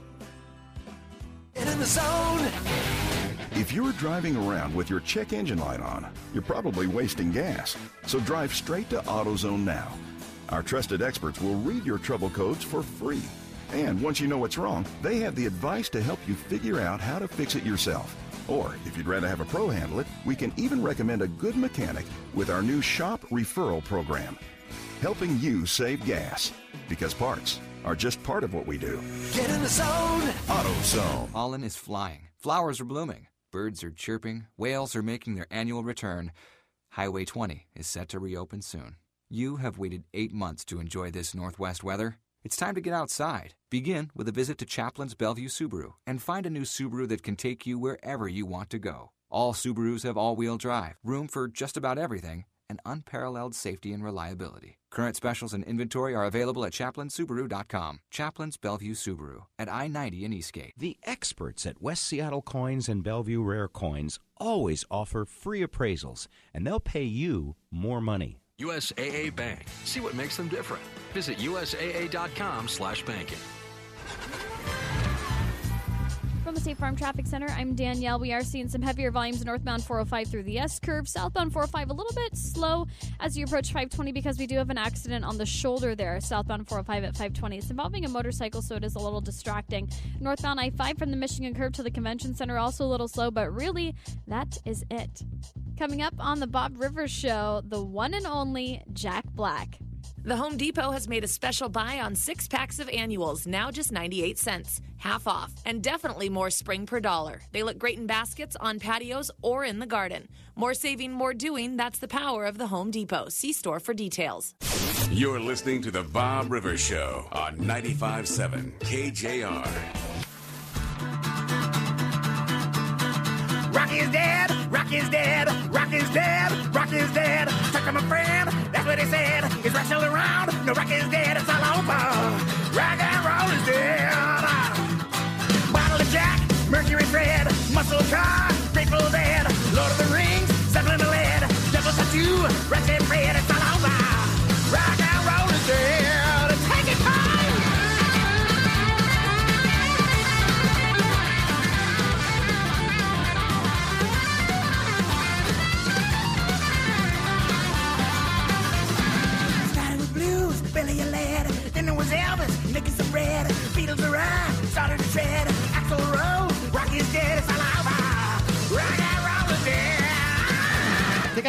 Speaker 14: In the zone. If you're driving around with your check engine light on, you're probably wasting gas. So drive straight to AutoZone now. Our trusted experts will read your trouble codes for free. And once you know what's wrong, they have the advice to help you figure out how to fix it yourself. Or if you'd rather have a pro handle it, we can even recommend a good mechanic with our new shop referral program, helping you save gas. Because parts are just part of what we do. Get in the zone. AutoZone.
Speaker 15: Pollen is flying. Flowers are blooming. Birds are chirping. Whales are making their annual return. Highway 20 is set to reopen soon. You have waited 8 months to enjoy this Northwest weather. It's time to get outside. Begin with a visit to Chaplin's Bellevue Subaru and find a new Subaru that can take you wherever you want to go. All Subarus have all-wheel drive, room for just about everything, and unparalleled safety and reliability. Current specials and inventory are available at ChaplinSubaru.com. Chaplin's Bellevue Subaru at I-90 in Eastgate.
Speaker 24: The experts at West Seattle Coins and Bellevue Rare Coins always offer free appraisals, and they'll pay you more money.
Speaker 13: USAA Bank. See what makes them different. Visit USAA.com/banking.
Speaker 21: From the State Farm Traffic Center, I'm Danielle. We are seeing some heavier volumes northbound 405 through the S-curve. Southbound 405 a little bit slow as you approach 520 because we do have an accident on the shoulder there. Southbound 405 at 520. It's involving a motorcycle, so it is a little distracting. Northbound I-5 from the Michigan curve to the Convention Center, also a little slow, but really, that is it. Coming up on the Bob Rivers Show, the one and only Jack Black.
Speaker 17: The Home Depot has made a special buy on 6 packs of annuals, now just 98 cents, half off, and definitely more spring per dollar. They look great in baskets, on patios, or in the garden. More saving, more doing, that's the power of the Home Depot. See store for details.
Speaker 1: You're listening to the Bob Rivers Show on 95.7 KJR.
Speaker 23: Rock is dead, rock is dead, rock is dead, rock is dead. Tucker, my friend, that's what they said. Is rock still around? No, rock is dead, it's all over. Rock and roll is dead. Bottle of Jack, Mercury Fred, Muscle Car, Grateful Dead, Lord of the Rings, Zeppelin the Lead, Devil's Tattoo, Ratchet Fred, it's all over. Rock and roll is dead. Take it time. Billy a lad, then there was Elvis making some bread. Beatles arrived, started to tread. Axl Rose, rock is dead, it's all over. Rock and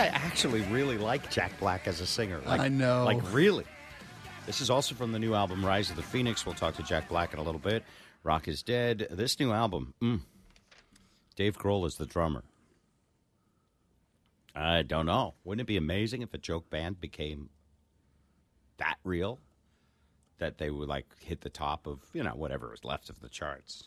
Speaker 24: I actually really like Jack Black as a singer. Like,
Speaker 2: I know.
Speaker 24: Like, really. This is also from the new album, Rise of the Phoenix. We'll talk to Jack Black in a little bit. Rock is Dead. This new album, Dave Grohl is the drummer. I don't know. Wouldn't it be amazing if a joke band became that real? That they would, like, hit the top of, whatever was left of the charts.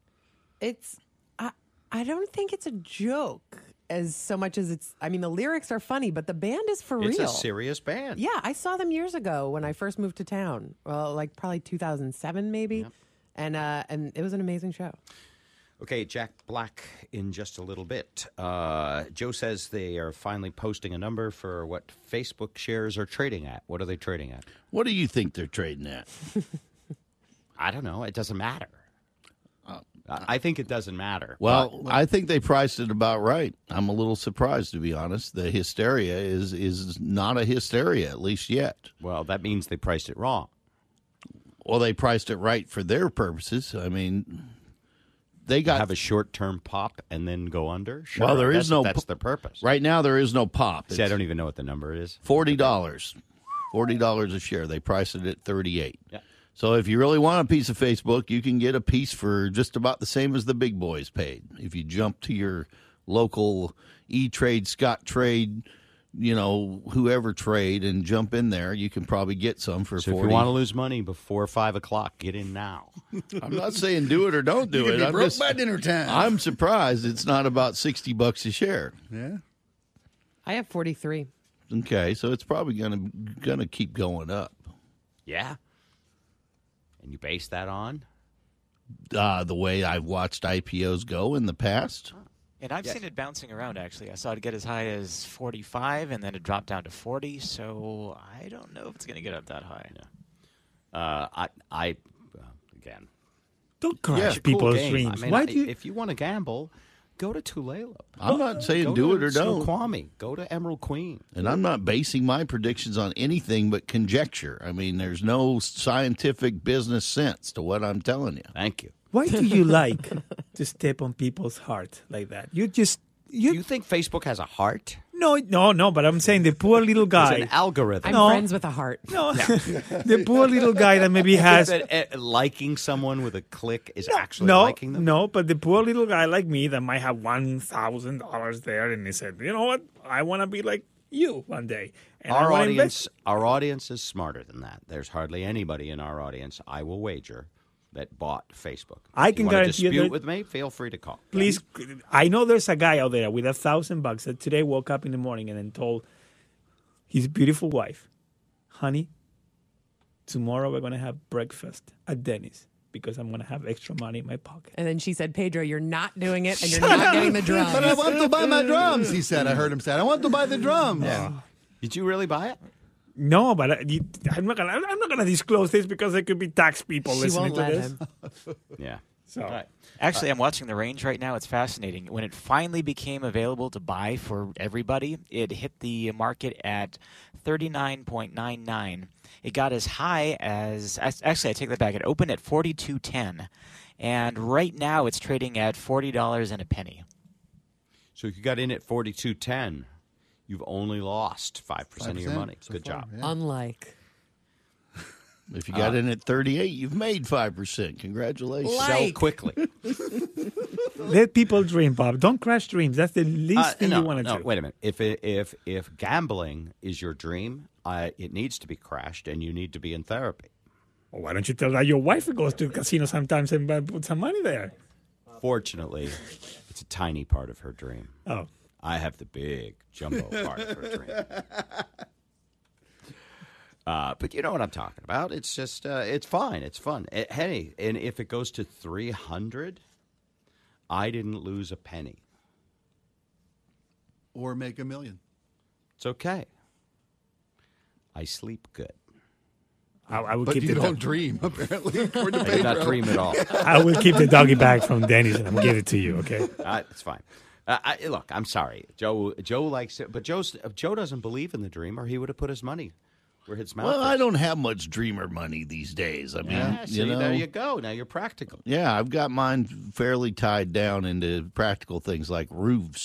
Speaker 3: I don't think it's a joke as so much as it's, I mean, the lyrics are funny, but the band is for real.
Speaker 24: It's a serious band.
Speaker 3: Yeah, I saw them years ago when I first moved to town. Well, like probably 2007 maybe. Yep. And it was an amazing show.
Speaker 24: Okay, Jack Black in just a little bit. Joe says they are finally posting a number for what Facebook shares are trading at. What are they trading at?
Speaker 25: What do you think they're trading at?
Speaker 24: I don't know. It doesn't matter. I think it doesn't matter.
Speaker 25: Well, I think they priced it about right. I'm a little surprised, to be honest. The hysteria is not a hysteria, at least yet.
Speaker 24: Well, that means they priced it wrong.
Speaker 25: Well, they priced it right for their purposes. I mean, they got
Speaker 24: have a short-term pop and then go under. Sure,
Speaker 25: well,
Speaker 24: that's their purpose.
Speaker 25: Right now, there is no pop.
Speaker 24: See, I don't even know what the number is.
Speaker 25: $40, $40 a share. They priced it at $38.
Speaker 24: Yeah.
Speaker 25: So if you really want a piece of Facebook, you can get a piece for just about the same as the big boys paid. If you jump to your local E-Trade, Scott Trade, whoever trade, and jump in there, you can probably get some for $40.
Speaker 24: So if you want to lose money before 5 o'clock, get in now.
Speaker 25: I'm not saying do it or don't do it.
Speaker 2: I'm broke by dinner time.
Speaker 25: I'm surprised it's not about $60 a share.
Speaker 2: Yeah.
Speaker 3: I have 43.
Speaker 25: Okay, so it's probably gonna keep going up.
Speaker 24: Yeah. And you base that on?
Speaker 25: The way I've watched IPOs go in the past.
Speaker 5: And I've seen it bouncing around, actually. I saw it get as high as 45, and then it dropped down to 40, so I don't know if it's going to get up that high.
Speaker 24: I again...
Speaker 4: Don't crash people's dreams.
Speaker 24: I mean, if you want to gamble, go to Tulalip.
Speaker 25: I'm not saying do it or don't.
Speaker 24: Snoqualmie. Go to Emerald Queen.
Speaker 25: And I'm not basing my predictions on anything but conjecture. I mean, there's no scientific business sense to what I'm telling you.
Speaker 24: Thank you.
Speaker 4: Why do you like to step on people's heart like that? You
Speaker 24: think Facebook has a heart?
Speaker 4: No, but I'm saying the poor little guy.
Speaker 24: It's an algorithm.
Speaker 3: I'm friends with a heart.
Speaker 4: No, the poor little guy that maybe has...
Speaker 24: liking someone with a click is actually liking them?
Speaker 4: No, but the poor little guy like me that might have $1,000 there, and he said, you know what? I want to be like you one day. And
Speaker 24: our audience is smarter than that. There's hardly anybody in our audience, I will wager, that bought Facebook.
Speaker 4: I can guarantee you
Speaker 24: dispute with me, feel free to call.
Speaker 4: Please, I know there's a guy out there with $1,000 that today woke up in the morning and then told his beautiful wife, honey, tomorrow we're going to have breakfast at Denny's because I'm going to have extra money in my pocket.
Speaker 3: And then she said, Pedro, you're not doing it and you're not getting the drums.
Speaker 2: But I want to buy my drums, he said. I heard him say, I want to buy the drums.
Speaker 24: Yeah. Did you really buy it?
Speaker 4: No, but I'm not gonna disclose this because there could be tax people listening to this.
Speaker 24: Yeah.
Speaker 4: So
Speaker 5: right. Actually, I'm watching the range right now. It's fascinating. When it finally became available to buy for everybody, it hit the market at 39.99. It got as high as actually I take that back. It opened at 42.10, and right now it's trading at $40 and a penny.
Speaker 24: So if you got in at 42.10. You've only lost 5% of your money.
Speaker 2: So
Speaker 24: Good
Speaker 2: far,
Speaker 24: job.
Speaker 2: yeah.
Speaker 3: Unlike.
Speaker 25: If you got in at 38, you've made 5%. Congratulations.
Speaker 24: Sell quickly.
Speaker 4: Let people dream, Bob. Don't crash dreams. That's the least thing you want to do.
Speaker 24: Wait a minute. If gambling is your dream, it needs to be crashed, and you need to be in therapy.
Speaker 4: Well, why don't you tell that your wife goes to the casino sometimes and put some money there?
Speaker 24: Fortunately, it's a tiny part of her dream.
Speaker 4: Oh.
Speaker 24: I have the big jumbo part of her dream. But you know what I'm talking about. It's just, it's fine. It's fun. Hey, and if it goes to 300, I didn't lose a penny.
Speaker 2: Or make $1 million.
Speaker 24: It's okay. I sleep good.
Speaker 4: I will
Speaker 2: but
Speaker 4: keep
Speaker 2: you don't dream, apparently.
Speaker 24: I do not dream at all.
Speaker 4: I will keep the doggy bag from Denny's and I'll give it to you, okay?
Speaker 24: It's fine. Look, I'm sorry. Joe likes it, but Joe doesn't believe in the dream, or he would have put his money where his mouth is.
Speaker 25: I don't have much dreamer money these days. I mean,
Speaker 24: there you go. Now you're practical.
Speaker 25: Yeah, I've got mine fairly tied down into practical things like roofs.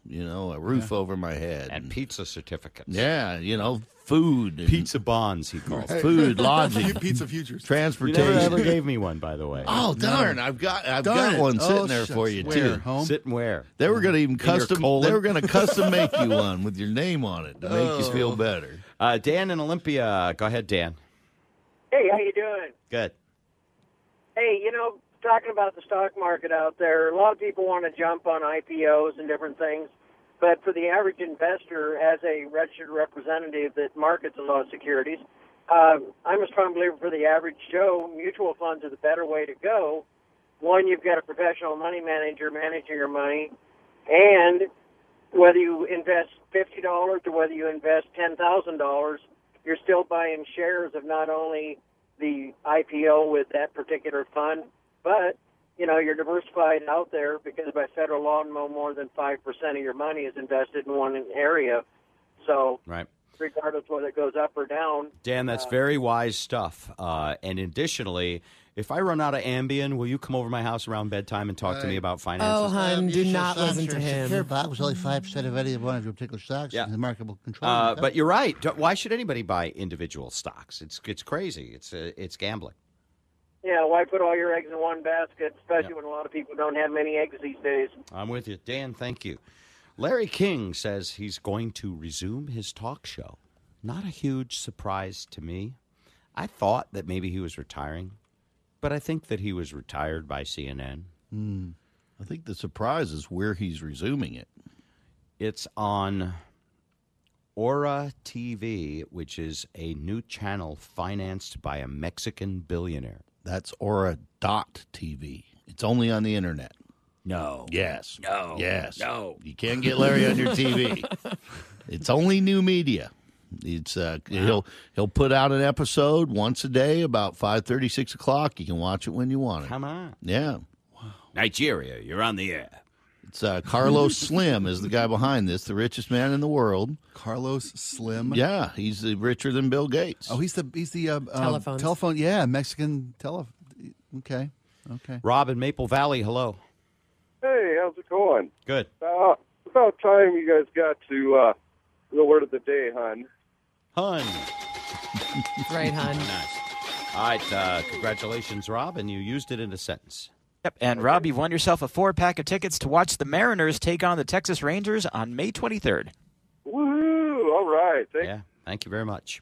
Speaker 25: a roof over my head.
Speaker 24: And pizza certificates.
Speaker 25: Yeah, food. And
Speaker 24: pizza bonds, he calls it.
Speaker 25: Food, lodging.
Speaker 2: Pizza futures.
Speaker 25: Transportation.
Speaker 24: You never ever gave me one, by the way.
Speaker 25: Oh, darn. I've got
Speaker 2: Darn
Speaker 25: one
Speaker 2: it.
Speaker 25: sitting there for you,
Speaker 2: Where?
Speaker 25: too.
Speaker 2: Home?
Speaker 24: Sit and where?
Speaker 25: They were going to even
Speaker 24: In your
Speaker 25: custom.
Speaker 24: colon?
Speaker 25: They were going to custom make you one with your name on it to make you feel better.
Speaker 24: Dan in Olympia. Go ahead, Dan.
Speaker 16: Hey, how you doing?
Speaker 24: Good.
Speaker 16: Hey, talking about the stock market out there, a lot of people want to jump on IPOs and different things, but for the average investor, as a registered representative that markets a lot of securities, I'm a strong believer for the average Joe, mutual funds are the better way to go. One, you've got a professional money manager managing your money, and whether you invest $50 or whether you invest $10,000, you're still buying shares of not only the IPO with that particular fund, but, you're diversified out there because by federal law, no more than 5% of your money is invested in one area. So,
Speaker 24: right.
Speaker 16: Regardless whether it goes up or down.
Speaker 24: Dan, that's very wise stuff. And additionally, if I run out of Ambien, will you come over to my house around bedtime and talk to me about finances?
Speaker 3: Oh, hon, do not listen to him.
Speaker 18: Secure bot was only 5% of any one of your particular stocks in the marketable control.
Speaker 24: But you're right. Why should anybody buy individual stocks? It's crazy. It's gambling.
Speaker 16: Yeah, why put all your eggs in one basket, especially when a lot of people don't have many eggs these days?
Speaker 24: I'm with you. Dan, thank you. Larry King says he's going to resume his talk show. Not a huge surprise to me. I thought that maybe he was retiring, but I think that he was retired by CNN.
Speaker 25: I think the surprise is where he's resuming it.
Speaker 24: It's on Aura TV, which is a new channel financed by a Mexican billionaire.
Speaker 25: That's Aura.tv. It's only on the internet.
Speaker 24: No.
Speaker 25: Yes.
Speaker 24: No.
Speaker 25: Yes.
Speaker 24: No.
Speaker 25: You can't get Larry on your TV. It's only new media. It's he'll put out an episode once a day about 5:30, 6 o'clock. You can watch it when you want it.
Speaker 24: Come on.
Speaker 25: Yeah.
Speaker 24: Nigeria, you're on the air.
Speaker 25: It's Carlos Slim is the guy behind this, the richest man in the world.
Speaker 2: Carlos Slim.
Speaker 25: Yeah, he's richer than Bill Gates.
Speaker 2: Oh, he's the
Speaker 3: Telephones.
Speaker 2: telephone. Yeah, Mexican telephone. Okay.
Speaker 24: Rob in Maple Valley, hello.
Speaker 19: Hey, how's it going?
Speaker 24: Good.
Speaker 19: About time you guys got to the word of the day, hon.
Speaker 24: Hun.
Speaker 3: Right, hon.
Speaker 24: Nice. All right, congratulations, Rob, and you used it in a sentence.
Speaker 5: Yep, and Rob, you've won yourself a 4-pack of tickets to watch the Mariners take on the Texas Rangers on May 23rd.
Speaker 19: Woohoo! All right.
Speaker 24: Thank you very much.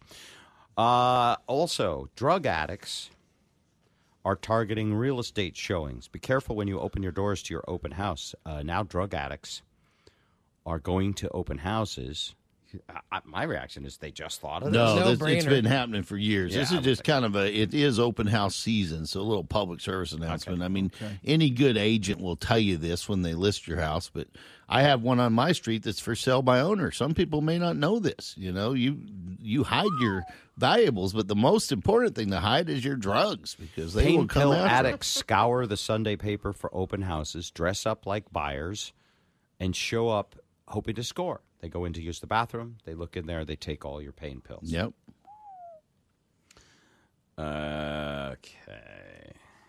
Speaker 24: Also, drug addicts are targeting real estate showings. Be careful when you open your doors to your open house. Now drug addicts are going to open houses. My reaction is they just thought of this.
Speaker 25: No, it's been happening for years.
Speaker 24: Yeah,
Speaker 25: this is just kind of it is open house season, so a little public service announcement.
Speaker 24: Okay.
Speaker 25: I mean, any good agent will tell you this when they list your house, but I have one on my street that's for sale by owner. Some people may not know this. You hide your valuables, but the most important thing to hide is your drugs because they will come
Speaker 24: Pain pill
Speaker 25: after.
Speaker 24: addicts scour the Sunday paper for open houses, dress up like buyers, and show up hoping to score. They go in to use the bathroom. They look in there. They take all your pain pills.
Speaker 25: Yep.
Speaker 24: Okay.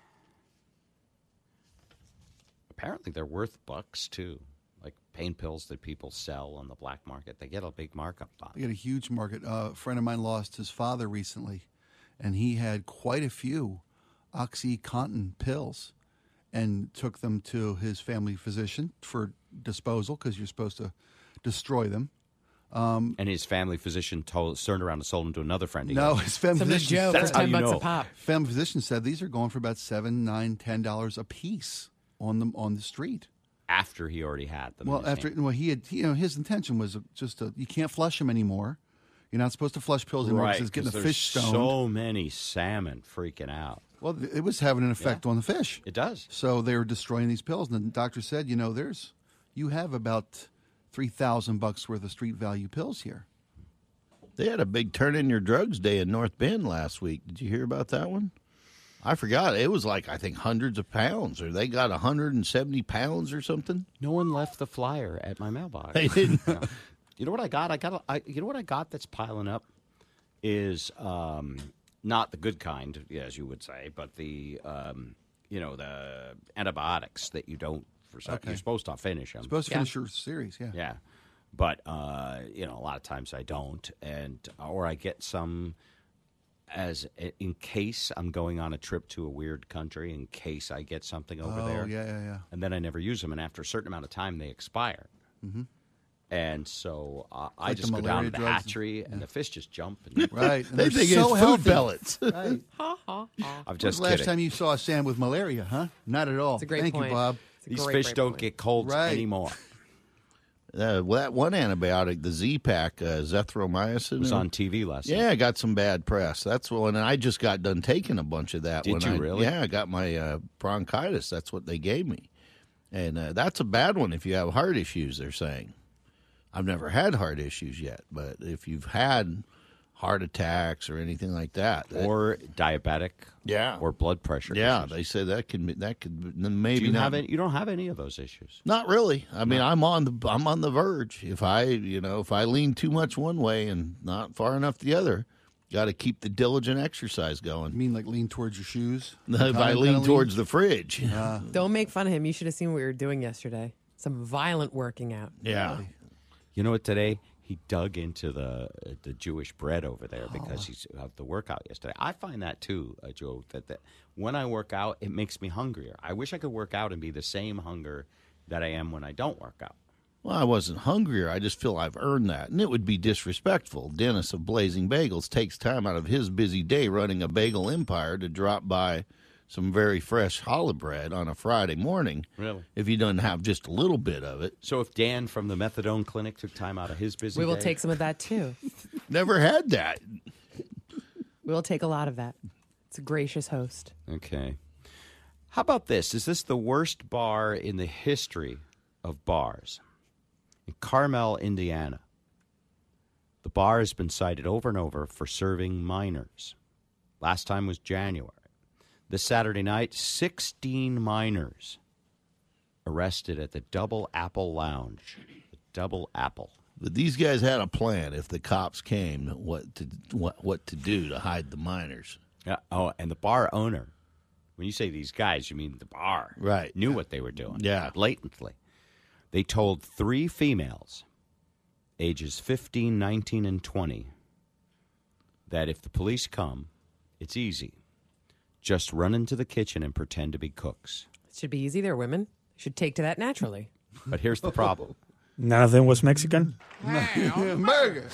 Speaker 24: Apparently, they're worth bucks, too. Like pain pills that people sell on the black market. They get a big markup on
Speaker 2: They get a huge market. A friend of mine lost his father recently, and he had quite a few OxyContin pills and took them to his family physician for disposal because you're supposed to destroy them.
Speaker 24: And his family physician turned around and sold them to another friend.
Speaker 2: No, his family physician.
Speaker 24: That's how you know.
Speaker 2: Family physician said these are going for about $7, $9, $10 a piece on the street.
Speaker 24: After he already had them.
Speaker 2: Well, he had, his intention was just you can't flush them anymore. You're not supposed to flush pills anymore because it's getting the fish stoned.
Speaker 24: So many salmon freaking out.
Speaker 2: Well, it was having an effect on the fish.
Speaker 24: It does.
Speaker 2: So they were destroying these pills, and the doctor said, you have about $3,000 worth of street value pills here.
Speaker 25: They had a big turn in your drugs day in North Bend last week. Did you hear about that one? I forgot. It was like, I think, hundreds of pounds, or they got 170 pounds or something.
Speaker 24: No one left the flyer at my mailbox.
Speaker 25: They didn't.
Speaker 24: No. You know what I got? You know what I got that's piling up is not the good kind, as you would say, but the the antibiotics that you don't for some.
Speaker 2: Okay.
Speaker 24: You're supposed to finish them.
Speaker 2: Supposed to finish your series, yeah.
Speaker 24: Yeah. But, a lot of times I don't. Or I get some in case I'm going on a trip to a weird country, in case I get something over there.
Speaker 2: Yeah.
Speaker 24: And then I never use them. And after a certain amount of time, they expire.
Speaker 2: Mm-hmm.
Speaker 24: And so I
Speaker 2: Like
Speaker 24: just
Speaker 2: the
Speaker 24: go down to
Speaker 2: malaria
Speaker 24: the
Speaker 2: drugs
Speaker 24: hatchery, and the fish just jump. And
Speaker 2: Right. And
Speaker 25: They
Speaker 2: they're
Speaker 25: think
Speaker 2: so
Speaker 25: it's
Speaker 2: healthy.
Speaker 25: food pellets.
Speaker 2: Right.
Speaker 24: I'm just
Speaker 2: Last
Speaker 24: kidding.
Speaker 2: time you saw Sam with malaria, huh? Not at all.
Speaker 3: It's a great
Speaker 2: Thank
Speaker 3: point.
Speaker 2: you, Bob.
Speaker 3: It's a
Speaker 24: These
Speaker 3: great,
Speaker 24: fish
Speaker 3: great
Speaker 24: don't
Speaker 3: point.
Speaker 24: get colds
Speaker 2: Right.
Speaker 24: anymore.
Speaker 25: Well, that one antibiotic, the Z-Pak, azithromycin,
Speaker 24: Was on TV last night.
Speaker 25: Yeah, I got some bad press. That's one, and I just got done taking a bunch of that.
Speaker 24: Did you really?
Speaker 25: Yeah, I got my bronchitis. That's what they gave me, and that's a bad one if you have heart issues. They're saying. I've never had heart issues yet, but if you've had heart attacks or anything like that,
Speaker 24: Or diabetic.
Speaker 25: Yeah.
Speaker 24: Or blood pressure.
Speaker 25: yeah,
Speaker 24: issues.
Speaker 25: they say that could maybe
Speaker 24: Do you
Speaker 25: not.
Speaker 24: have any, you don't have any of those issues.
Speaker 25: Not really. I mean, I'm on the verge. If I lean too much one way and not far enough the other, got to keep the diligent exercise going.
Speaker 2: You mean like lean towards your shoes?
Speaker 25: If I lean towards the fridge.
Speaker 3: Don't make fun of him. You should have seen what we were doing yesterday. Some violent working out.
Speaker 25: Yeah.
Speaker 24: You know what? Today he dug into the Jewish bread over there because he's of the workout yesterday. I find that too, Joe. That when I work out, it makes me hungrier. I wish I could work out and be the same hunger that I am when I don't work out.
Speaker 25: Well, I wasn't hungrier. I just feel I've earned that. And it would be disrespectful. Dennis of Blazing Bagels takes time out of his busy day running a bagel empire to drop by some very fresh challah bread on a Friday morning.
Speaker 24: Really?
Speaker 25: If he doesn't have just a little bit of it.
Speaker 24: So if Dan from the methadone clinic took time out of his busy
Speaker 3: We will
Speaker 24: day-
Speaker 3: take some of that too.
Speaker 25: Never had that.
Speaker 3: We will take a lot of that. It's a gracious host.
Speaker 24: Okay. How about this? Is this the worst bar in the history of bars? In Carmel, Indiana, the bar has been cited over and over for serving minors. Last time was January. This Saturday night, 16 minors arrested at the Double Apple Lounge. The Double Apple.
Speaker 25: But these guys had a plan if the cops came, what to do to hide the minors.
Speaker 24: Yeah. Oh, and the bar owner, when you say these guys, you mean the bar.
Speaker 25: Right.
Speaker 24: Knew what they were doing.
Speaker 25: Yeah.
Speaker 24: Blatantly. They told 3 females, ages 15, 19, and 20, that if the police come, it's easy. Just run into the kitchen and pretend to be cooks.
Speaker 3: It should be easy. They're women. Should take to that naturally.
Speaker 24: But here's the problem.
Speaker 4: None of them was Mexican?
Speaker 2: Burger.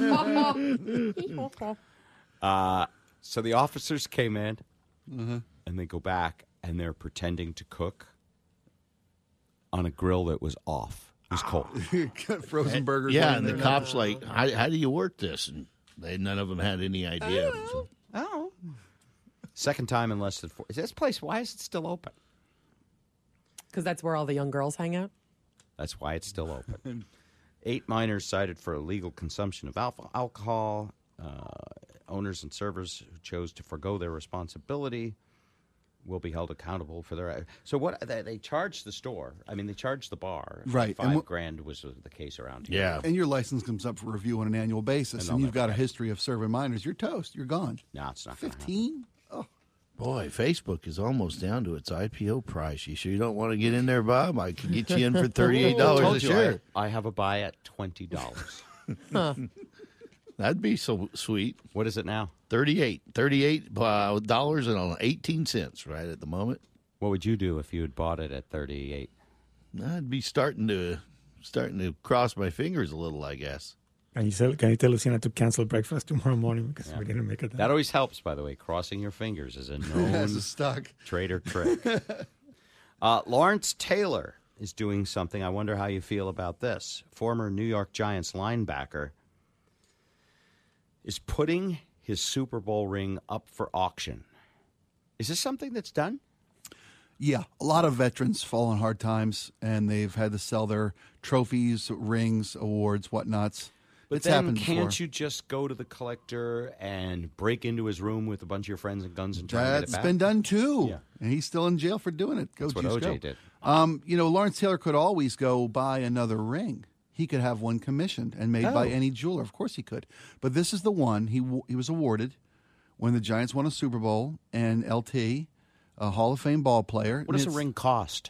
Speaker 24: So the officers came in,
Speaker 2: Mm-hmm.
Speaker 24: and they go back, and they're pretending to cook on a grill that was off. It was cold.
Speaker 2: Got frozen burgers.
Speaker 25: Yeah,
Speaker 2: laying
Speaker 25: and the
Speaker 2: there.
Speaker 25: cops like, how do you work this? And none of them had any idea.
Speaker 24: Oh. Second time in less than 4. Is this place, why is it still open?
Speaker 3: Because that's where all the young girls hang out.
Speaker 24: That's why it's still open. 8 minors cited for illegal consumption of alcohol. Owners and servers who chose to forgo their responsibility will be held accountable for their. So what they charged the store? I mean, they charged the bar.
Speaker 2: Right. And
Speaker 24: $5,000 was the case around here.
Speaker 25: Yeah.
Speaker 2: And your license comes up for review on an annual basis,
Speaker 24: And
Speaker 2: and
Speaker 24: they'll
Speaker 2: you've got a
Speaker 24: never get it.
Speaker 2: history of serving minors. You're toast. You're gone.
Speaker 24: No, it's not. gonna happen.
Speaker 2: 15? Oh,
Speaker 25: Boy, Facebook is almost down to its IPO price. You sure you don't want to get in there, Bob? I can get you in for $38
Speaker 24: I told
Speaker 25: a
Speaker 24: you,
Speaker 25: share.
Speaker 24: I have a buy at $20.
Speaker 25: That'd be so sweet.
Speaker 24: What is it now?
Speaker 25: $38 dollars and 18 cents right at the moment.
Speaker 24: What would you do if you had bought it at 38?
Speaker 25: I'd be starting to cross my fingers a little, I guess.
Speaker 4: Can you tell Luciana to cancel breakfast tomorrow morning because we didn't make it?
Speaker 24: That always helps, by the way. Crossing your fingers is a known
Speaker 2: that's a stock.
Speaker 24: trader trick. Lawrence Taylor is doing something. I wonder how you feel about this. Former New York Giants linebacker is putting his Super Bowl ring up for auction. Is this something that's done?
Speaker 2: Yeah, a lot of veterans fall on hard times, and they've had to sell their trophies, rings, awards, whatnots.
Speaker 24: But
Speaker 2: It's
Speaker 24: then
Speaker 2: happened
Speaker 24: can't
Speaker 2: before.
Speaker 24: you just go to the collector and break into his room with a bunch of your friends and guns and try to get it
Speaker 2: That's
Speaker 24: back?
Speaker 2: been done too,
Speaker 24: Yeah.
Speaker 2: and he's still in jail for doing it. Go,
Speaker 24: That's what
Speaker 2: Juice,
Speaker 24: OJ
Speaker 2: go.
Speaker 24: did.
Speaker 2: Lawrence Taylor could always go buy another ring. He could have one commissioned and made by
Speaker 24: Oh.
Speaker 2: any jeweler. Of course he could. But this is the one he was awarded when the Giants won a Super Bowl, and LT, a Hall of Fame ball player.
Speaker 24: What does
Speaker 2: and
Speaker 24: a ring cost?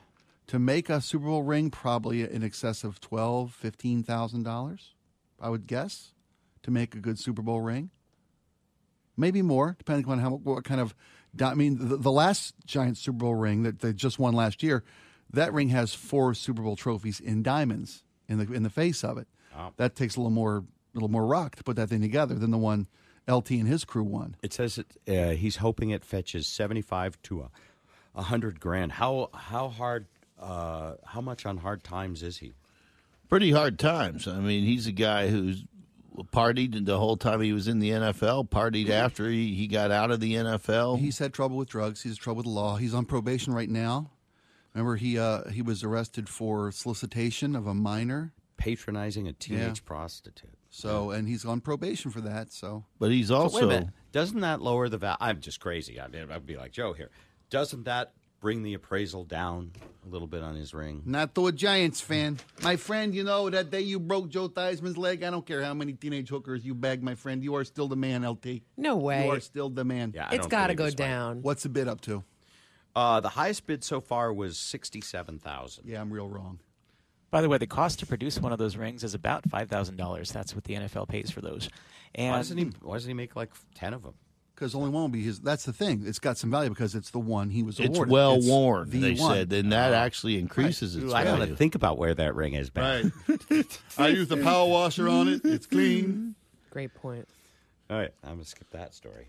Speaker 2: To make a Super Bowl ring, probably in excess of $12,000-$15,000, I would guess, to make a good Super Bowl ring. Maybe more, depending on what kind of. I mean, the last giant Super Bowl ring that they just won last year, that ring has 4 Super Bowl trophies in diamonds in the face of it.
Speaker 24: Wow.
Speaker 2: That takes a little more rock to put that thing together than the one LT and his crew won.
Speaker 24: It says he's hoping it fetches 75 to $100,000. How hard? How much on hard times is he?
Speaker 25: Pretty hard times. I mean, he's a guy who's partied the whole time he was in the NFL, partied after he got out of the NFL.
Speaker 2: He's had trouble with drugs. He's had trouble with the law. He's on probation right now. Remember, he was arrested for solicitation of a minor.
Speaker 24: Patronizing a teenage prostitute.
Speaker 2: So, and he's on probation for that. So,
Speaker 25: but he's also...
Speaker 24: wait a minute. Doesn't that lower the value? I'm just crazy. I mean, I'd be like Joe here. Doesn't that bring the appraisal down a little bit on his ring?
Speaker 2: Not to a Giants fan. My friend, you know, that day you broke Joe Theismann's leg, I don't care how many teenage hookers you bagged, my friend. You are still the man, LT.
Speaker 3: No way.
Speaker 2: You are still the man.
Speaker 24: Yeah,
Speaker 3: it's got to go down.
Speaker 2: What's the bid up to?
Speaker 24: The highest bid so far was $67,000.
Speaker 2: Yeah, I'm real wrong.
Speaker 5: By the way, the cost to produce one of those rings is about $5,000. That's what the NFL pays for those. And
Speaker 24: Why doesn't he make like 10 of them?
Speaker 2: Because only one will be his. That's the thing. It's got some value because it's the one he was awarded.
Speaker 25: It's well worn,
Speaker 2: the
Speaker 25: they
Speaker 2: one.
Speaker 25: said, and that actually increases its
Speaker 24: I
Speaker 25: value.
Speaker 24: got to think about where that ring is, man.
Speaker 2: Right. I used the power washer on it. It's clean.
Speaker 3: Great point.
Speaker 24: All right, I'm going to skip that story.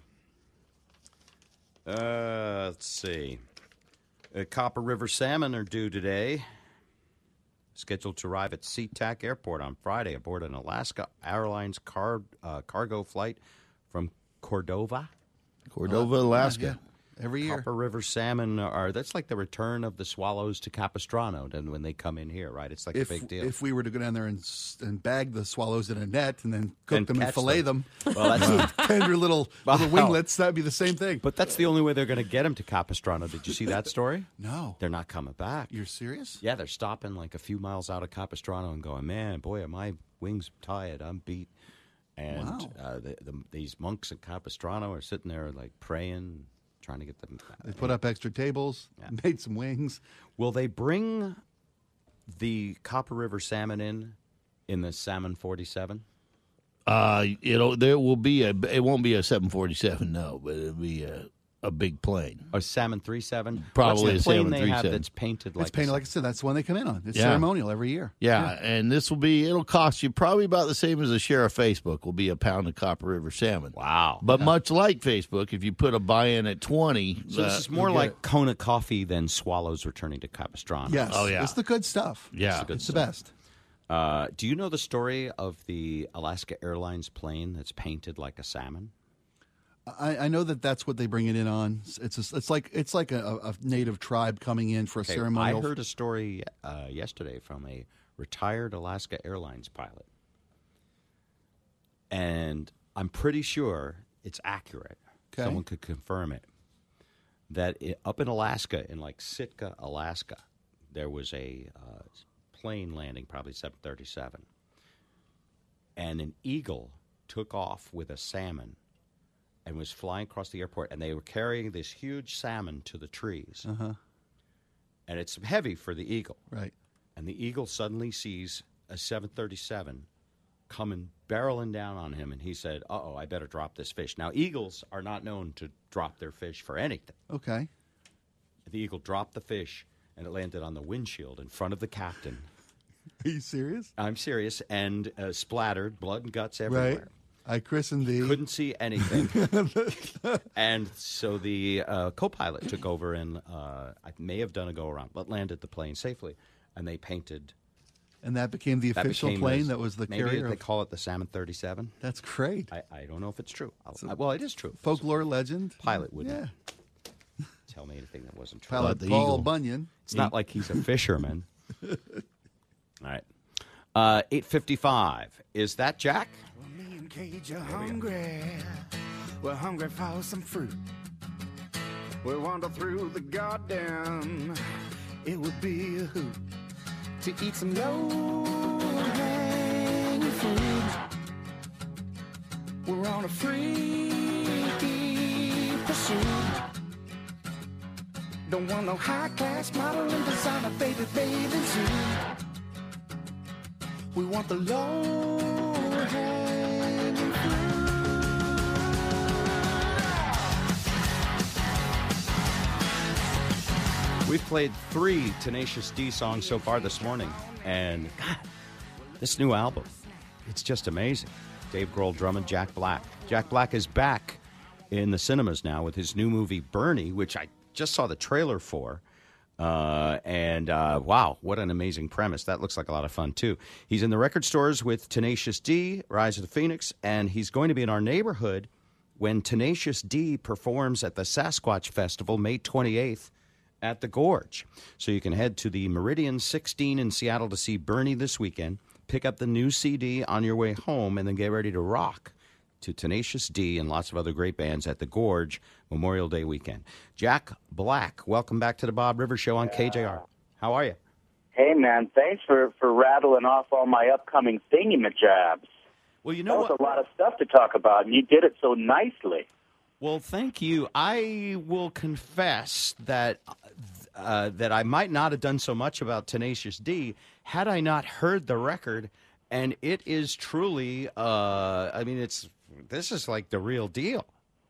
Speaker 24: Let's see. Copper River salmon are due today. Scheduled to arrive at SeaTac Airport on Friday aboard an Alaska Airlines cargo flight from Cordova,
Speaker 25: Alaska.
Speaker 2: Every year.
Speaker 24: Copper River salmon that's like the return of the swallows to Capistrano and when they come in here, right? It's like a big deal.
Speaker 2: If we were to go down there and bag the swallows in a net and then cook
Speaker 24: And
Speaker 2: them and
Speaker 24: catch
Speaker 2: fillet
Speaker 24: them.
Speaker 2: them,
Speaker 24: Well, that's
Speaker 2: tender little winglets, that'd be the same thing.
Speaker 24: But that's the only way they're going to get them to Capistrano. Did you see that story?
Speaker 2: No.
Speaker 24: They're not coming back.
Speaker 2: You're serious?
Speaker 24: Yeah, they're stopping like a few miles out of Capistrano and going, man, boy, are my wings tired. I'm beat. And these monks in Capistrano are sitting there like praying, trying to get them.
Speaker 2: They put up extra tables, made some wings.
Speaker 24: Will they bring the Copper River salmon in the Salmon 47?
Speaker 25: There will be it won't be a 747, no, but it'll be a big plane.
Speaker 24: A Salmon 37?
Speaker 25: Probably
Speaker 24: What's
Speaker 25: a
Speaker 24: the plane
Speaker 25: Salmon
Speaker 24: they have
Speaker 25: 37.
Speaker 24: that's painted like
Speaker 2: It's painted like I said. That's the one they come in on. It's
Speaker 25: Yeah.
Speaker 2: ceremonial every year.
Speaker 25: Yeah, and it'll cost you probably about the same as a share of Facebook will be a pound of Copper River salmon.
Speaker 24: Wow.
Speaker 25: But much like Facebook, if you put a buy-in at 20...
Speaker 24: So this is more like Kona coffee than swallows returning to Capistrano.
Speaker 2: Yes.
Speaker 25: Oh, yeah.
Speaker 2: It's the good stuff.
Speaker 25: Yeah.
Speaker 2: It's the best.
Speaker 24: Do you know the story of the Alaska Airlines plane that's painted like a salmon?
Speaker 2: I know that's what they bring it in on. It's like a native tribe coming in for a ceremonial.
Speaker 24: I heard a story yesterday from a retired Alaska Airlines pilot, and I'm pretty sure it's accurate.
Speaker 2: Okay.
Speaker 24: Someone could confirm it. That up in Alaska, in like Sitka, Alaska, there was a plane landing, probably 737, and an eagle took off with a salmon and was flying across the airport, and they were carrying this huge salmon to the trees.
Speaker 2: Uh-huh.
Speaker 24: And it's heavy for the eagle.
Speaker 2: Right.
Speaker 24: And the eagle suddenly sees a 737 coming barreling down on him, and he said, uh-oh, I better drop this fish. Now, eagles are not known to drop their fish for anything.
Speaker 2: Okay.
Speaker 24: The eagle dropped the fish, and it landed on the windshield in front of the captain.
Speaker 2: Are you serious?
Speaker 24: I'm serious, and splattered, blood and guts everywhere.
Speaker 2: Right. I christened the...
Speaker 24: Couldn't see anything. And so the co-pilot took over and I may have done a go-around, but landed the plane safely. And they painted...
Speaker 2: And that became the official plane that was the
Speaker 24: maybe
Speaker 2: carrier.
Speaker 24: they call it the Salmon 37.
Speaker 2: That's great.
Speaker 24: I don't know if it's true. Well, it is true.
Speaker 2: Folklore legend.
Speaker 24: Pilot wouldn't tell me anything that wasn't true.
Speaker 2: Pilot Paul Bunyan.
Speaker 24: It's not like he's a fisherman. All right. 8:55. Is that Jack?
Speaker 23: Me and Cage are hungry. We're hungry for some fruit. We wander through the garden. It would be a hoot to eat some low-hanging fruit. We're on a free pursuit. Don't want no high-class model and designer baby bathing suit. We want the low-hanging fruit.
Speaker 24: We've played 3 Tenacious D songs so far this morning, and God, this new album, it's just amazing. Dave Grohl drumming, Jack Black. Jack Black is back in the cinemas now with his new movie, Bernie, which I just saw the trailer for. Wow, what an amazing premise. That looks like a lot of fun, too. He's in the record stores with Tenacious D, Rise of the Phoenix, and he's going to be in our neighborhood when Tenacious D performs at the Sasquatch Festival May 28th at the Gorge. So you can head to the Meridian 16 in Seattle to see Bernie this weekend, pick up the new CD on your way home, and then get ready to rock to Tenacious D and lots of other great bands at the Gorge Memorial Day weekend. Jack Black, welcome back to the Bob Rivers Show on KJR. How are you?
Speaker 6: Hey, man, thanks for rattling off all my upcoming thingy-majabs.
Speaker 24: Well, you know
Speaker 6: that was a lot of stuff to talk about, and you did it so nicely.
Speaker 24: Well, thank you. I will confess that that I might not have done so much about Tenacious D had I not heard the record, and it is truly, this is like the real deal.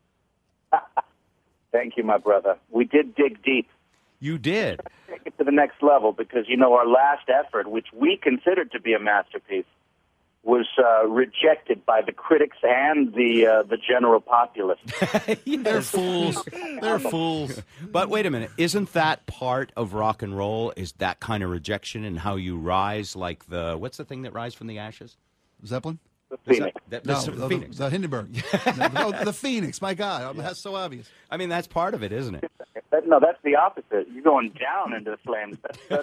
Speaker 6: Thank you, my brother. We did dig deep.
Speaker 24: You did.
Speaker 6: Take it to the next level because, our last effort, which we considered to be a masterpiece, was rejected by the critics and the general populace.
Speaker 24: They're fools. They're fools. But wait a minute. Isn't that part of rock and roll, is that kind of rejection and how you rise like what's the thing that rise from the ashes?
Speaker 2: Zeppelin?
Speaker 6: The Phoenix.
Speaker 2: The
Speaker 24: Phoenix.
Speaker 2: The Hindenburg. The Phoenix. My God. That's so obvious.
Speaker 24: I mean, that's part of it, isn't it?
Speaker 6: No, that's the opposite. You're going down into the flames.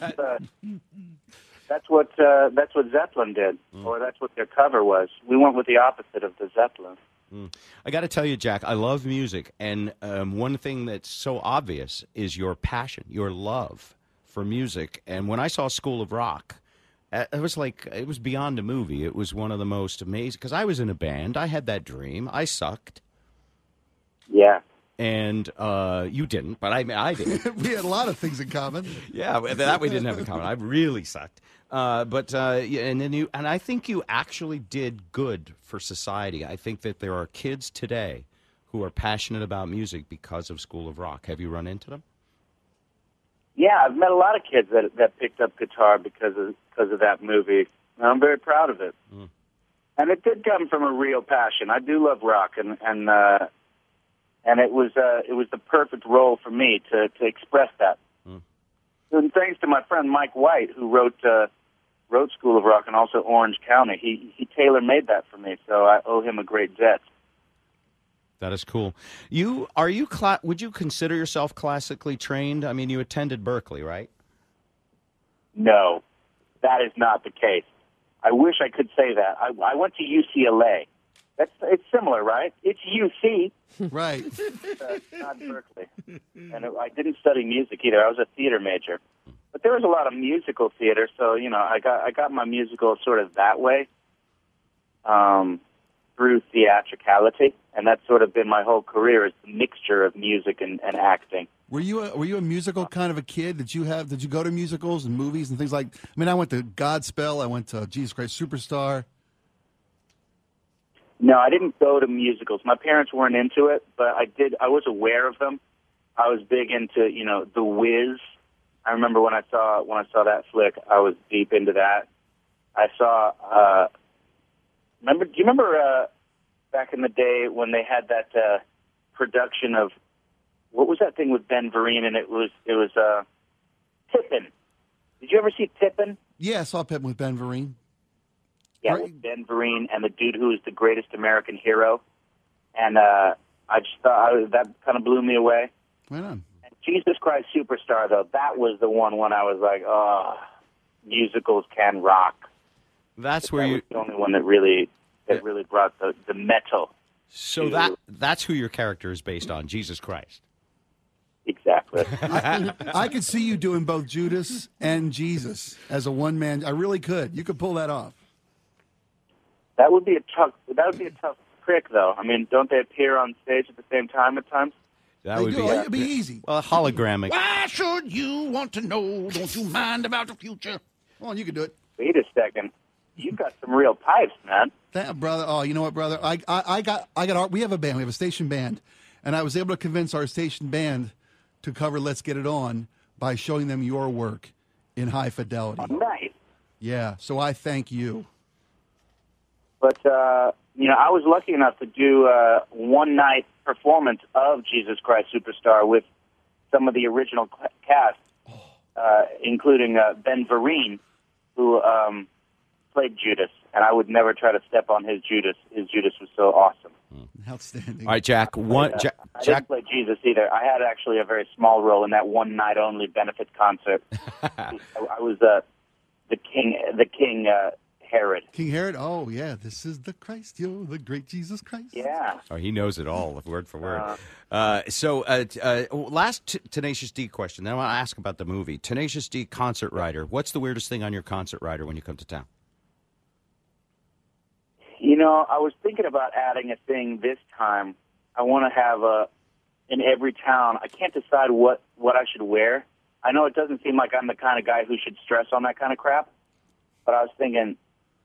Speaker 6: That's what Zeppelin did, or that's what their cover was. We went with the opposite of the Zeppelin.
Speaker 24: I got to tell you, Jack, I love music, and one thing that's so obvious is your passion, your love for music. And when I saw School of Rock, it was beyond a movie. It was one of the most amazing, because I was in a band. I had that dream. I sucked.
Speaker 6: Yeah.
Speaker 24: And you didn't, but I did.
Speaker 2: We had a lot of things in common.
Speaker 24: Yeah, that we didn't have in common. I really sucked. And I think you actually did good for society. I think that there are kids today who are passionate about music because of School of Rock. Have you run into them?
Speaker 6: Yeah, I've met a lot of kids that picked up guitar because of that movie. And I'm very proud of it. And it did come from a real passion. I do love rock, and it was the perfect role for me to express that. And thanks to my friend Mike White, who wrote School of Rock and also Orange County, he tailor-made that for me, so I owe him a great debt.
Speaker 24: That is cool. Would you consider yourself classically trained? I mean, you attended Berkeley, right?
Speaker 6: No, that is not the case. I wish I could say that. I went to UCLA. It's similar, right? It's UC.
Speaker 2: Right.
Speaker 6: Not Berkeley. And I didn't study music either. I was a theater major. But there was a lot of musical theater, so, I got my musical sort of that way through theatricality, and that's sort of been my whole career, is the mixture of music and acting.
Speaker 2: Were you a musical kind of a kid? Did you go to musicals and movies and things like? I mean, I went to Godspell. I went to Jesus Christ Superstar.
Speaker 6: No, I didn't go to musicals. My parents weren't into it, but I did. I was aware of them. I was big into, The Wiz. I remember when I saw that flick, I was deep into that. I saw. Do you remember back in the day when they had that production of, what was that thing with Ben Vereen, and it was Tippin'. Did you ever see Tippin'?
Speaker 2: Yeah, I saw Tippin' with Ben Vereen.
Speaker 6: Yeah, with Ben Vereen and the dude who is the greatest American hero. And I just thought that kind of blew me away.
Speaker 2: Right on.
Speaker 6: And Jesus Christ Superstar, though, that was the one when I was like, oh, musicals can rock.
Speaker 24: That's where
Speaker 6: was the only one that really brought the metal.
Speaker 24: So that's who your character is based on, Jesus Christ.
Speaker 6: Exactly.
Speaker 2: I could see you doing both Judas and Jesus as a one man. I really could. You could pull that off.
Speaker 6: That would be a tough trick, though. I mean, don't they appear on stage at the same time at times?
Speaker 24: That would
Speaker 2: it'd be easy.
Speaker 24: Well, hologramic.
Speaker 18: Why should you want to know? Don't you mind about the future?
Speaker 2: Come on, you can do it.
Speaker 6: Wait a second. You've got some real pipes, man.
Speaker 2: Brother. Oh, you know what, brother? I got. We have a band. We have a station band, and I was able to convince our station band to cover "Let's Get It On" by showing them your work in high fidelity.
Speaker 6: Oh, nice.
Speaker 2: Yeah. So I thank you.
Speaker 6: But I was lucky enough to do a one-night performance of Jesus Christ Superstar with some of the original cast, including Ben Vereen, who played Judas, and I would never try to step on his Judas. His Judas was so awesome.
Speaker 2: Outstanding.
Speaker 24: All right, Jack.
Speaker 6: I didn't play Jesus either. I had actually a very small role in that one-night-only benefit concert. I was the king Herod.
Speaker 2: King Herod? Oh, yeah. This is the Christ, the great Jesus Christ.
Speaker 6: Yeah.
Speaker 24: Oh, he knows it all, word for word. Last Tenacious D question. Then I want to ask about the movie. Tenacious D concert rider. What's the weirdest thing on your concert rider when you come to town?
Speaker 6: I was thinking about adding a thing this time. I want to have in every town. I can't decide what I should wear. I know it doesn't seem like I'm the kind of guy who should stress on that kind of crap, but I was thinking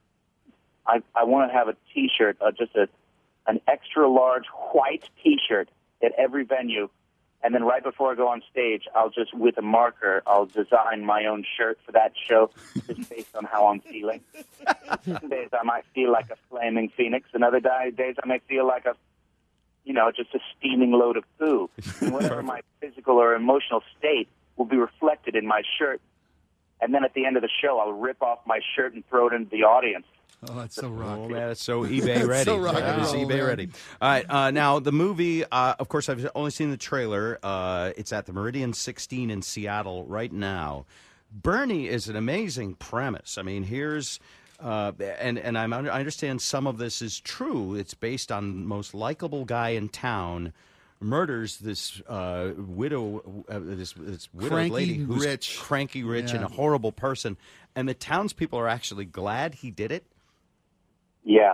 Speaker 6: I want to have a T-shirt, just an extra large white T-shirt at every venue, and then right before I go on stage, I'll just, with a marker, I'll design my own shirt for that show, just based on how I'm feeling. Some days I might feel like a flaming phoenix, and other days I might feel like just a steaming load of poo. And whatever my physical or emotional state will be reflected in my shirt, and then at the end of the show, I'll rip off my shirt and throw it into the audience.
Speaker 2: Oh, that's so rocky.
Speaker 24: Oh, man, it's so eBay ready.
Speaker 2: So rocky.
Speaker 24: That is eBay ready. All right, now the movie, of course, I've only seen the trailer. It's at the Meridian 16 in Seattle right now. Bernie is an amazing premise. I mean, here's, and I understand some of this is true. It's based on the most likable guy in town murders this widow, this widowed
Speaker 2: Cranky
Speaker 24: lady who's
Speaker 2: rich.
Speaker 24: cranky rich and
Speaker 2: Yeah.
Speaker 24: a horrible person, and the townspeople are actually glad he did it.
Speaker 6: Yeah,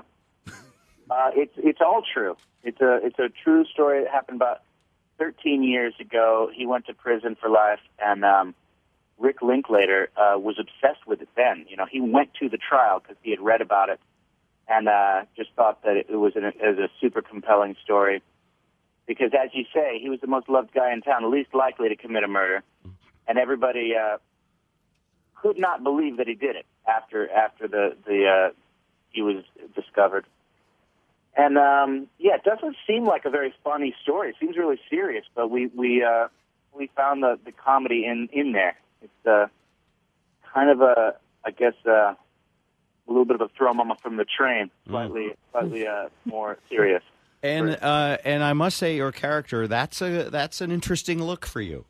Speaker 6: it's all true. It's a true story. It happened about 13 years ago. He went to prison for life, and Rick Linklater was obsessed with it then. He went to the trial because he had read about it, and just thought that it was a super compelling story. Because, as you say, he was the most loved guy in town, the least likely to commit a murder, and everybody could not believe that he did it after he was discovered. And it doesn't seem like a very funny story. It seems really serious, but we found the comedy in there. It's kind of a little bit of a throw mama from the train, slightly more serious.
Speaker 24: And I must say, your character, that's an interesting look for you.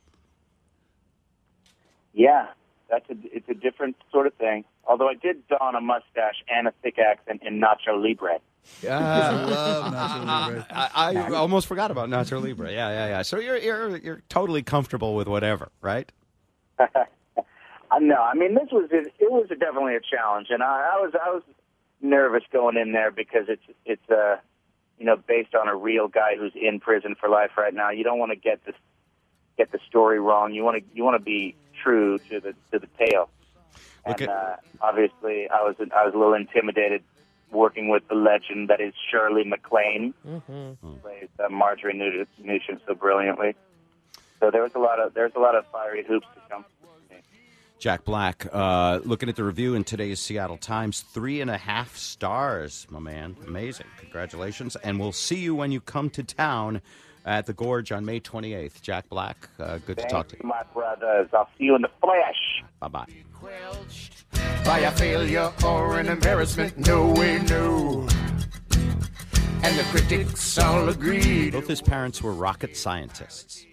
Speaker 6: Yeah, it's a different sort of thing. Although I did don a mustache and a thick accent in Nacho Libre.
Speaker 24: I love Nacho Libre. I almost forgot about Nacho Libre. Yeah. So you're totally comfortable with whatever, right?
Speaker 6: No, I mean it was definitely a challenge, and I was nervous going in there because it's based on a real guy who's in prison for life right now. You don't want to get the story wrong. You want to be true to the tale. And obviously, I was a little intimidated working with the legend that is Shirley MacLaine, who plays Marjorie Newsham so brilliantly. So there's a lot of fiery hoops to jump.
Speaker 24: Jack Black, looking at the review in today's Seattle Times, 3.5 stars, my man. Amazing. Congratulations. And we'll see you when you come to town at the Gorge on May 28th. Jack Black, good to talk to you.
Speaker 6: My brothers. I'll see you in the flesh.
Speaker 24: Bye-bye.
Speaker 23: By a failure or an embarrassment, no way, no. And the critics all agreed.
Speaker 24: Both his parents were rocket scientists.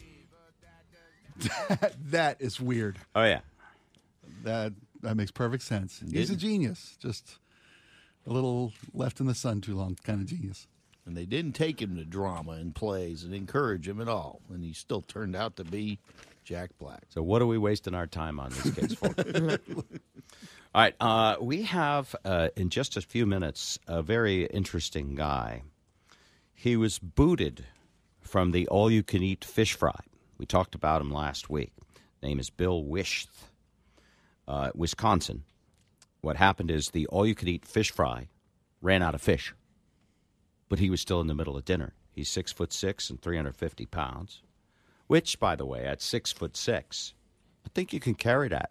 Speaker 2: That is weird.
Speaker 24: Oh, yeah.
Speaker 2: That makes perfect sense. He's a genius. Just a little left in the sun too long kind of genius.
Speaker 25: And they didn't take him to drama and plays and encourage him at all. And he still turned out to be Jack Black.
Speaker 24: So what are we wasting our time on this case for? All right. We have, in just a few minutes, a very interesting guy. He was booted from the all-you-can-eat fish fry. We talked about him last week. Name is Bill Wisht, Wisconsin. What happened is the all-you-can-eat fish fry ran out of fish, but he was still in the middle of dinner. He's 6'6" and 350 pounds, which, by the way, at 6'6", I think you can carry that.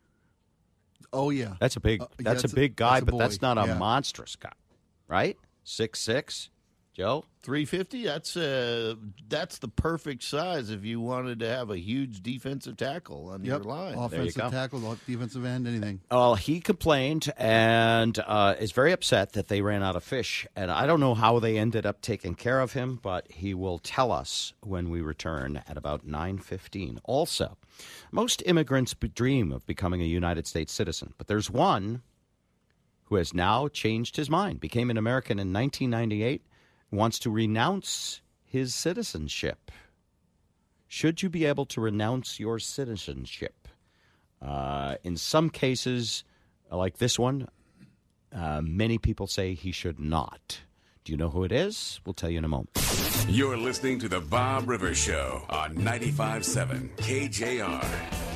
Speaker 2: Oh yeah,
Speaker 24: that's a big that's a big guy, but that's not a monstrous guy, right? 6'6", Joe.
Speaker 25: 350. That's the perfect size if you wanted to have a huge defensive tackle on your line.
Speaker 2: Offensive tackle, defensive end, anything.
Speaker 24: Well, he complained and is very upset that they ran out of fish. And I don't know how they ended up taking care of him, but he will tell us when we return at about 9:15. Also, most immigrants dream of becoming a United States citizen, but there's one who has now changed his mind, became an American in 1998, wants to renounce his citizenship. Should you be able to renounce your citizenship? In some cases, like this one, many people say he should not. Do you know who it is? We'll tell you in a moment.
Speaker 1: You're listening to The Bob Rivers Show on 95.7 KJR.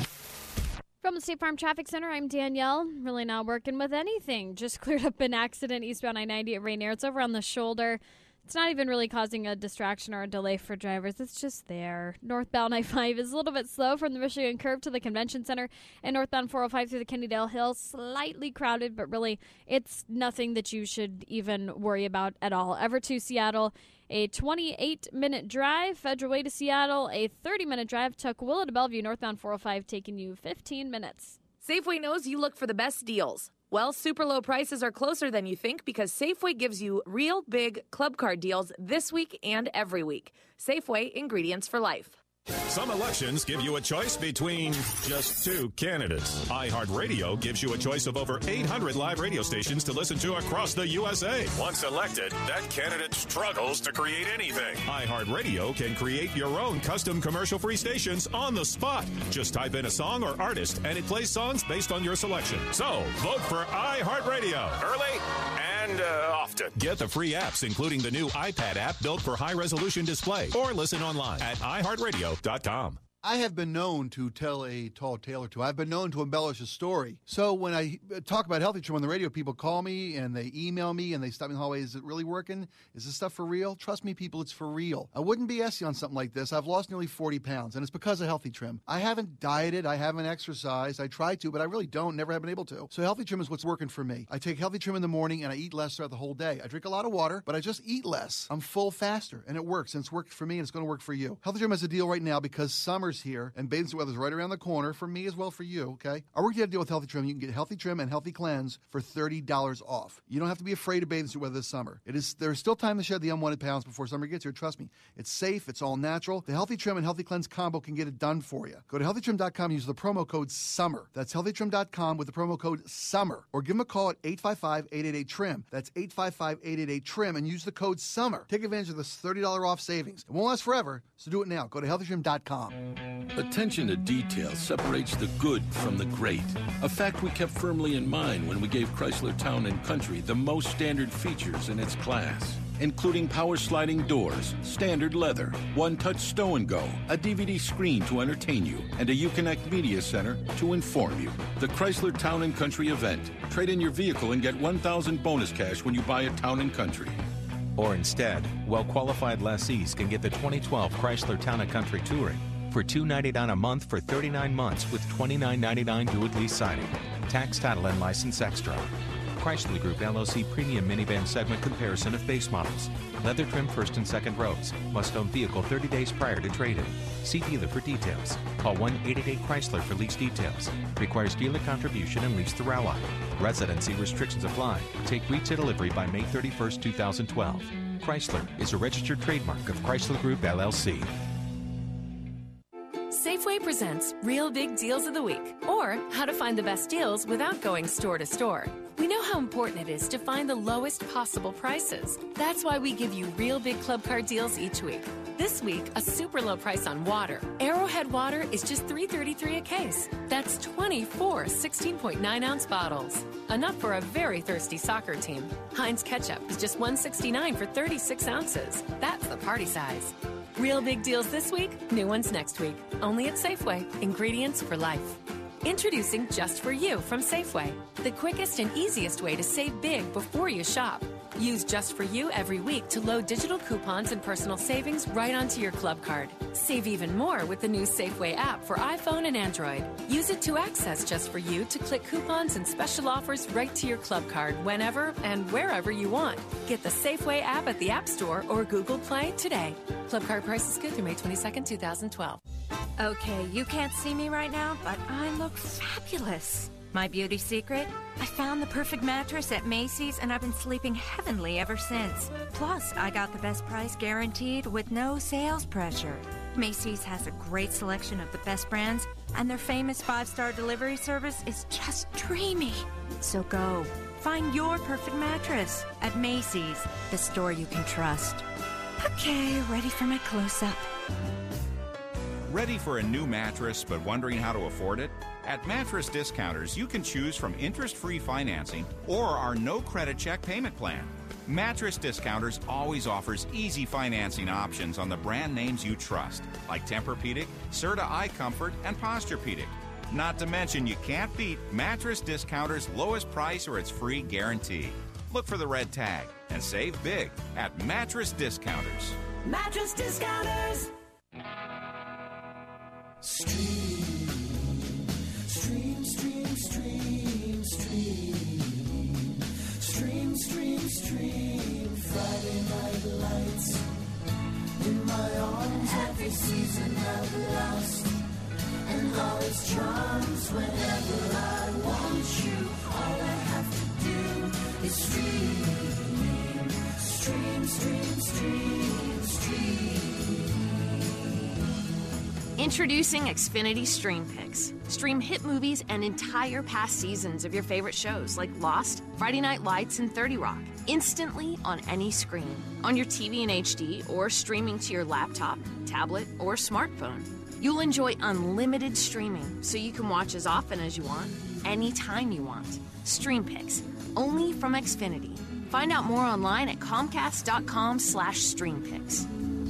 Speaker 21: From the State Farm Traffic Center, I'm Danielle. Really not working with anything. Just cleared up an accident eastbound I-90 at Rainier. It's over on the shoulder. It's not even really causing a distraction or a delay for drivers. It's just there. Northbound I-5 is a little bit slow from the Michigan Curve to the Convention Center, and northbound 405 through the Kennedale Hill, slightly crowded, but really it's nothing that you should even worry about at all. Ever to Seattle, a 28-minute drive. Federal Way to Seattle, a 30-minute drive. Tukwila to Bellevue, northbound 405, taking you 15 minutes.
Speaker 17: Safeway knows you look for the best deals. Well, super low prices are closer than you think because Safeway gives you real big club card deals this week and every week. Safeway, ingredients for life.
Speaker 7: Some elections give you a choice between just two candidates. iHeartRadio gives you a choice of over 800 live radio stations to listen to across the USA. Once elected, that candidate struggles to create anything. iHeartRadio can create your own custom commercial-free stations on the spot. Just type in a song or artist, and it plays songs based on your selection. So, vote for iHeartRadio early and often. Get the free apps, including the new iPad app built for high-resolution display, or listen online at iHeartRadio.com.
Speaker 2: I have been known to tell a tall tale or two. I've been known to embellish a story. So when I talk about Healthy Trim on the radio, people call me and they email me and they stop me in the hallway. Is it really working? Is this stuff for real? Trust me, people, it's for real. I wouldn't BS you on something like this. I've lost nearly 40 pounds, and it's because of Healthy Trim. I haven't dieted. I haven't exercised. I tried to, but I really don't. Never have been able to. So Healthy Trim is what's working for me. I take Healthy Trim in the morning, and I eat less throughout the whole day. I drink a lot of water, but I just eat less. I'm full faster, and it works. And it's worked for me, and it's going to work for you. Healthy Trim has a deal right now because summer's here, and bathing suit weather's right around the corner for me as well for you, okay? I worked out a deal with Healthy Trim. You can get Healthy Trim and Healthy Cleanse for $30 off. You don't have to be afraid of bathing suit weather this summer. There's still time to shed the unwanted pounds before summer gets here. Trust me. It's safe. It's all natural. The Healthy Trim and Healthy Cleanse combo can get it done for you. Go to HealthyTrim.com and use the promo code SUMMER. That's HealthyTrim.com with the promo code SUMMER. Or give them a call at 855-888-TRIM. That's 855-888-TRIM and use the code SUMMER. Take advantage of this $30 off savings. It won't last forever, so do it now. Go to HealthyTrim.com.
Speaker 9: Attention to detail separates the good from the great. A fact we kept firmly in mind when we gave Chrysler Town & Country the most standard features in its class, including power sliding doors, standard leather, one-touch stow and go, a DVD screen to entertain you, and a Uconnect Media Center to inform you. The Chrysler Town & Country event. Trade in your vehicle and get $1,000 bonus cash when you buy a Town & Country.
Speaker 11: Or instead, well-qualified lessees can get the 2012 Chrysler Town & Country Touring for $299 a month for 39 months with $29.99 due at lease signing. Tax, title, and license extra. Chrysler Group LLC Premium Minivan Segment Comparison of Base Models. Leather trim first and second rows. Must own vehicle 30 days prior to trade-in. See dealer for details. Call 1-888-CHRYSLER for lease details. Requires dealer contribution and lease through Ally. Residency restrictions apply. Take retail delivery by May 31st, 2012. Chrysler is a registered trademark of Chrysler Group LLC.
Speaker 17: Safeway presents Real Big Deals of the Week, or how to find the best deals without going store to store. We know how important it is to find the lowest possible prices. That's why we give you Real Big Club Card deals each week. This week, a super low price on water. Arrowhead water is just $3.33 a case. That's 24 16.9-ounce bottles. Enough for a very thirsty soccer team. Heinz ketchup is just $1.69 for 36 ounces. That's the party size.
Speaker 8: Real big deals this week, new ones next week. Only at Safeway. Ingredients for life. Introducing Just For You from Safeway, the quickest and easiest way to save big before you shop. Use Just For You every week to load digital coupons and personal savings right onto your club card. Save even more with the new Safeway app for iPhone and Android. Use it to access Just For You to click coupons and special offers right to your club card whenever and wherever you want. Get the Safeway app at the App Store or Google Play today. Club card prices good through May 22nd, 2012.
Speaker 10: Okay, you can't see me right now, but I look fabulous. My beauty secret? I found the perfect mattress at Macy's, and I've been sleeping heavenly ever since. Plus, I got the best price guaranteed with no sales pressure. Macy's has a great selection of the best brands, and their famous 5-star delivery service is just dreamy. So go, find your perfect mattress at Macy's, the store you can trust. Okay, ready for my close-up.
Speaker 12: Ready for a new mattress but wondering how to afford it? At Mattress Discounters, you can choose from interest-free financing or our no-credit check payment plan. Mattress Discounters always offers easy financing options on the brand names you trust, like Tempur-Pedic, Serta iComfort, and Posturepedic. Not to mention, you can't beat Mattress Discounters' lowest price or its free guarantee. Look for the red tag and save big at Mattress Discounters.
Speaker 20: Mattress Discounters. Stream, stream, stream, stream, stream, stream, stream, stream. Friday Night Lights. In my arms, every season I've lost, and all its charms. Whenever I want you, all I have to do is stream, stream, stream, stream, stream.
Speaker 17: Introducing Xfinity Stream Picks. Stream hit movies and entire past seasons of your favorite shows like Lost, Friday Night Lights, and 30 Rock instantly on any screen, on your TV in HD, or streaming to your laptop, tablet, or smartphone. You'll enjoy unlimited streaming, so you can watch as often as you want, anytime you want. Stream Picks, only from Xfinity. Find out more online at Comcast.com/StreamPicks.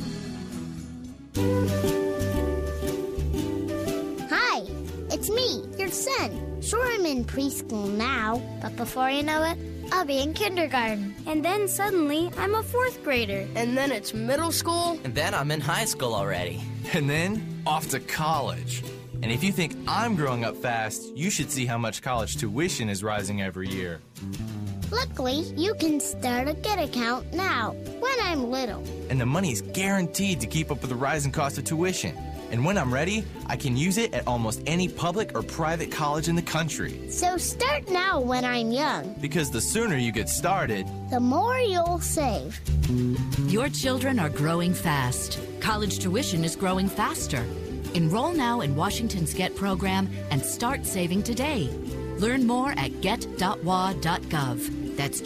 Speaker 22: Hi, it's me, your son. Sure, I'm in preschool now, but before you know it, I'll be in kindergarten. And then suddenly, I'm a 4th grader.
Speaker 26: And then it's middle school.
Speaker 27: And then I'm in high school already. And then off to college. And if you think I'm growing up fast, you should see how much college tuition is rising every year.
Speaker 22: Luckily, you can start a Get account now, when I'm little.
Speaker 27: And the money's guaranteed to keep up with the rising cost of tuition. And when I'm ready, I can use it at almost any public or private college in the country.
Speaker 22: So start now when I'm young.
Speaker 27: Because the sooner you get started,
Speaker 22: the more you'll save.
Speaker 28: Your children are growing fast. College tuition is growing faster. Enroll now in Washington's GET program and start saving today. Learn more at get.wa.gov. That's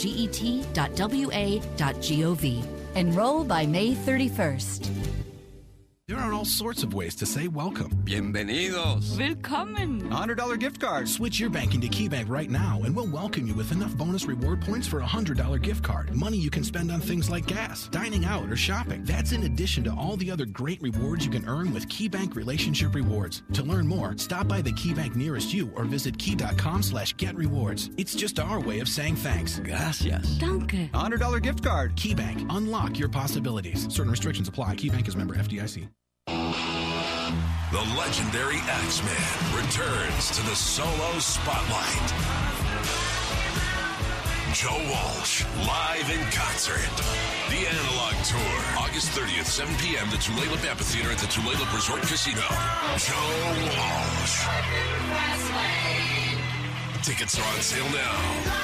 Speaker 28: get.wa.gov. Enroll by May 31st.
Speaker 29: There are all sorts of ways to say welcome.
Speaker 30: Bienvenidos.
Speaker 29: Willkommen. $100 gift card. Switch your banking to KeyBank right now, and we'll welcome you with enough bonus reward points for a $100 gift card. Money you can spend on things like gas, dining out, or shopping. That's in addition to all the other great rewards you can earn with KeyBank Relationship Rewards. To learn more, stop by the KeyBank nearest you or visit key.com/getrewards. It's just our way of saying thanks.
Speaker 30: Gracias.
Speaker 28: Danke.
Speaker 29: $100 gift card. KeyBank. Unlock your possibilities. Certain restrictions apply. KeyBank is member FDIC.
Speaker 1: The legendary Axeman returns to the solo spotlight. Joe Walsh, live in concert. The Analog Tour, August 30th, 7 p.m. The Tulalip Amphitheater at the Tulalip Resort Casino. Joe Walsh. Tickets are on sale now.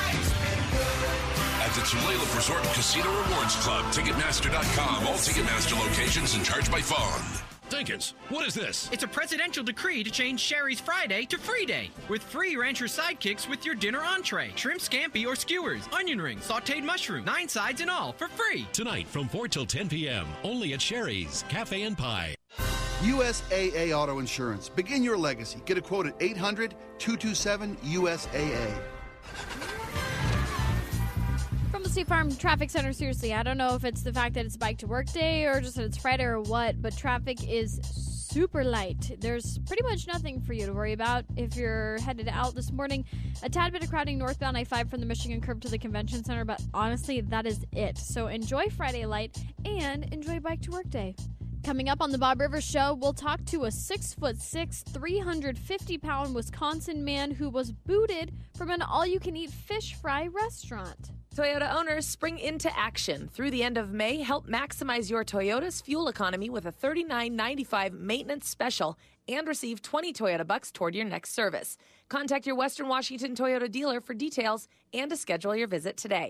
Speaker 1: At the Tulalip Resort Casino Rewards Club, Ticketmaster.com, all Ticketmaster locations, and charge by phone.
Speaker 31: Dinkins, what is this?
Speaker 32: It's a presidential decree to change Sherry's Friday to Free Day, with free rancher sidekicks with your dinner entree, shrimp scampi or skewers, onion rings, sautéed mushroom, 9 sides and all for free.
Speaker 31: Tonight from 4 till 10 p.m. only at Sherry's Cafe and Pie.
Speaker 2: USAA Auto Insurance. Begin your legacy. Get a quote at 800-227-USAA.
Speaker 21: From the State Farm Traffic Center, seriously, I don't know if it's the fact that it's Bike to Work Day or just that it's Friday or what, but traffic is super light. There's pretty much nothing for you to worry about if you're headed out this morning. A tad bit of crowding northbound I-5 from the Michigan Curve to the Convention Center, but honestly, that is it. So enjoy Friday light and enjoy Bike to Work Day. Coming up on the Bob Rivers Show, we'll talk to a 6'6", 350-pound Wisconsin man who was booted from an all-you-can-eat fish fry restaurant.
Speaker 17: Toyota owners, spring into action. Through the end of May, help maximize your Toyota's fuel economy with a $39.95 maintenance special and receive 20 Toyota bucks toward your next service. Contact your Western Washington Toyota dealer for details and to schedule your visit today.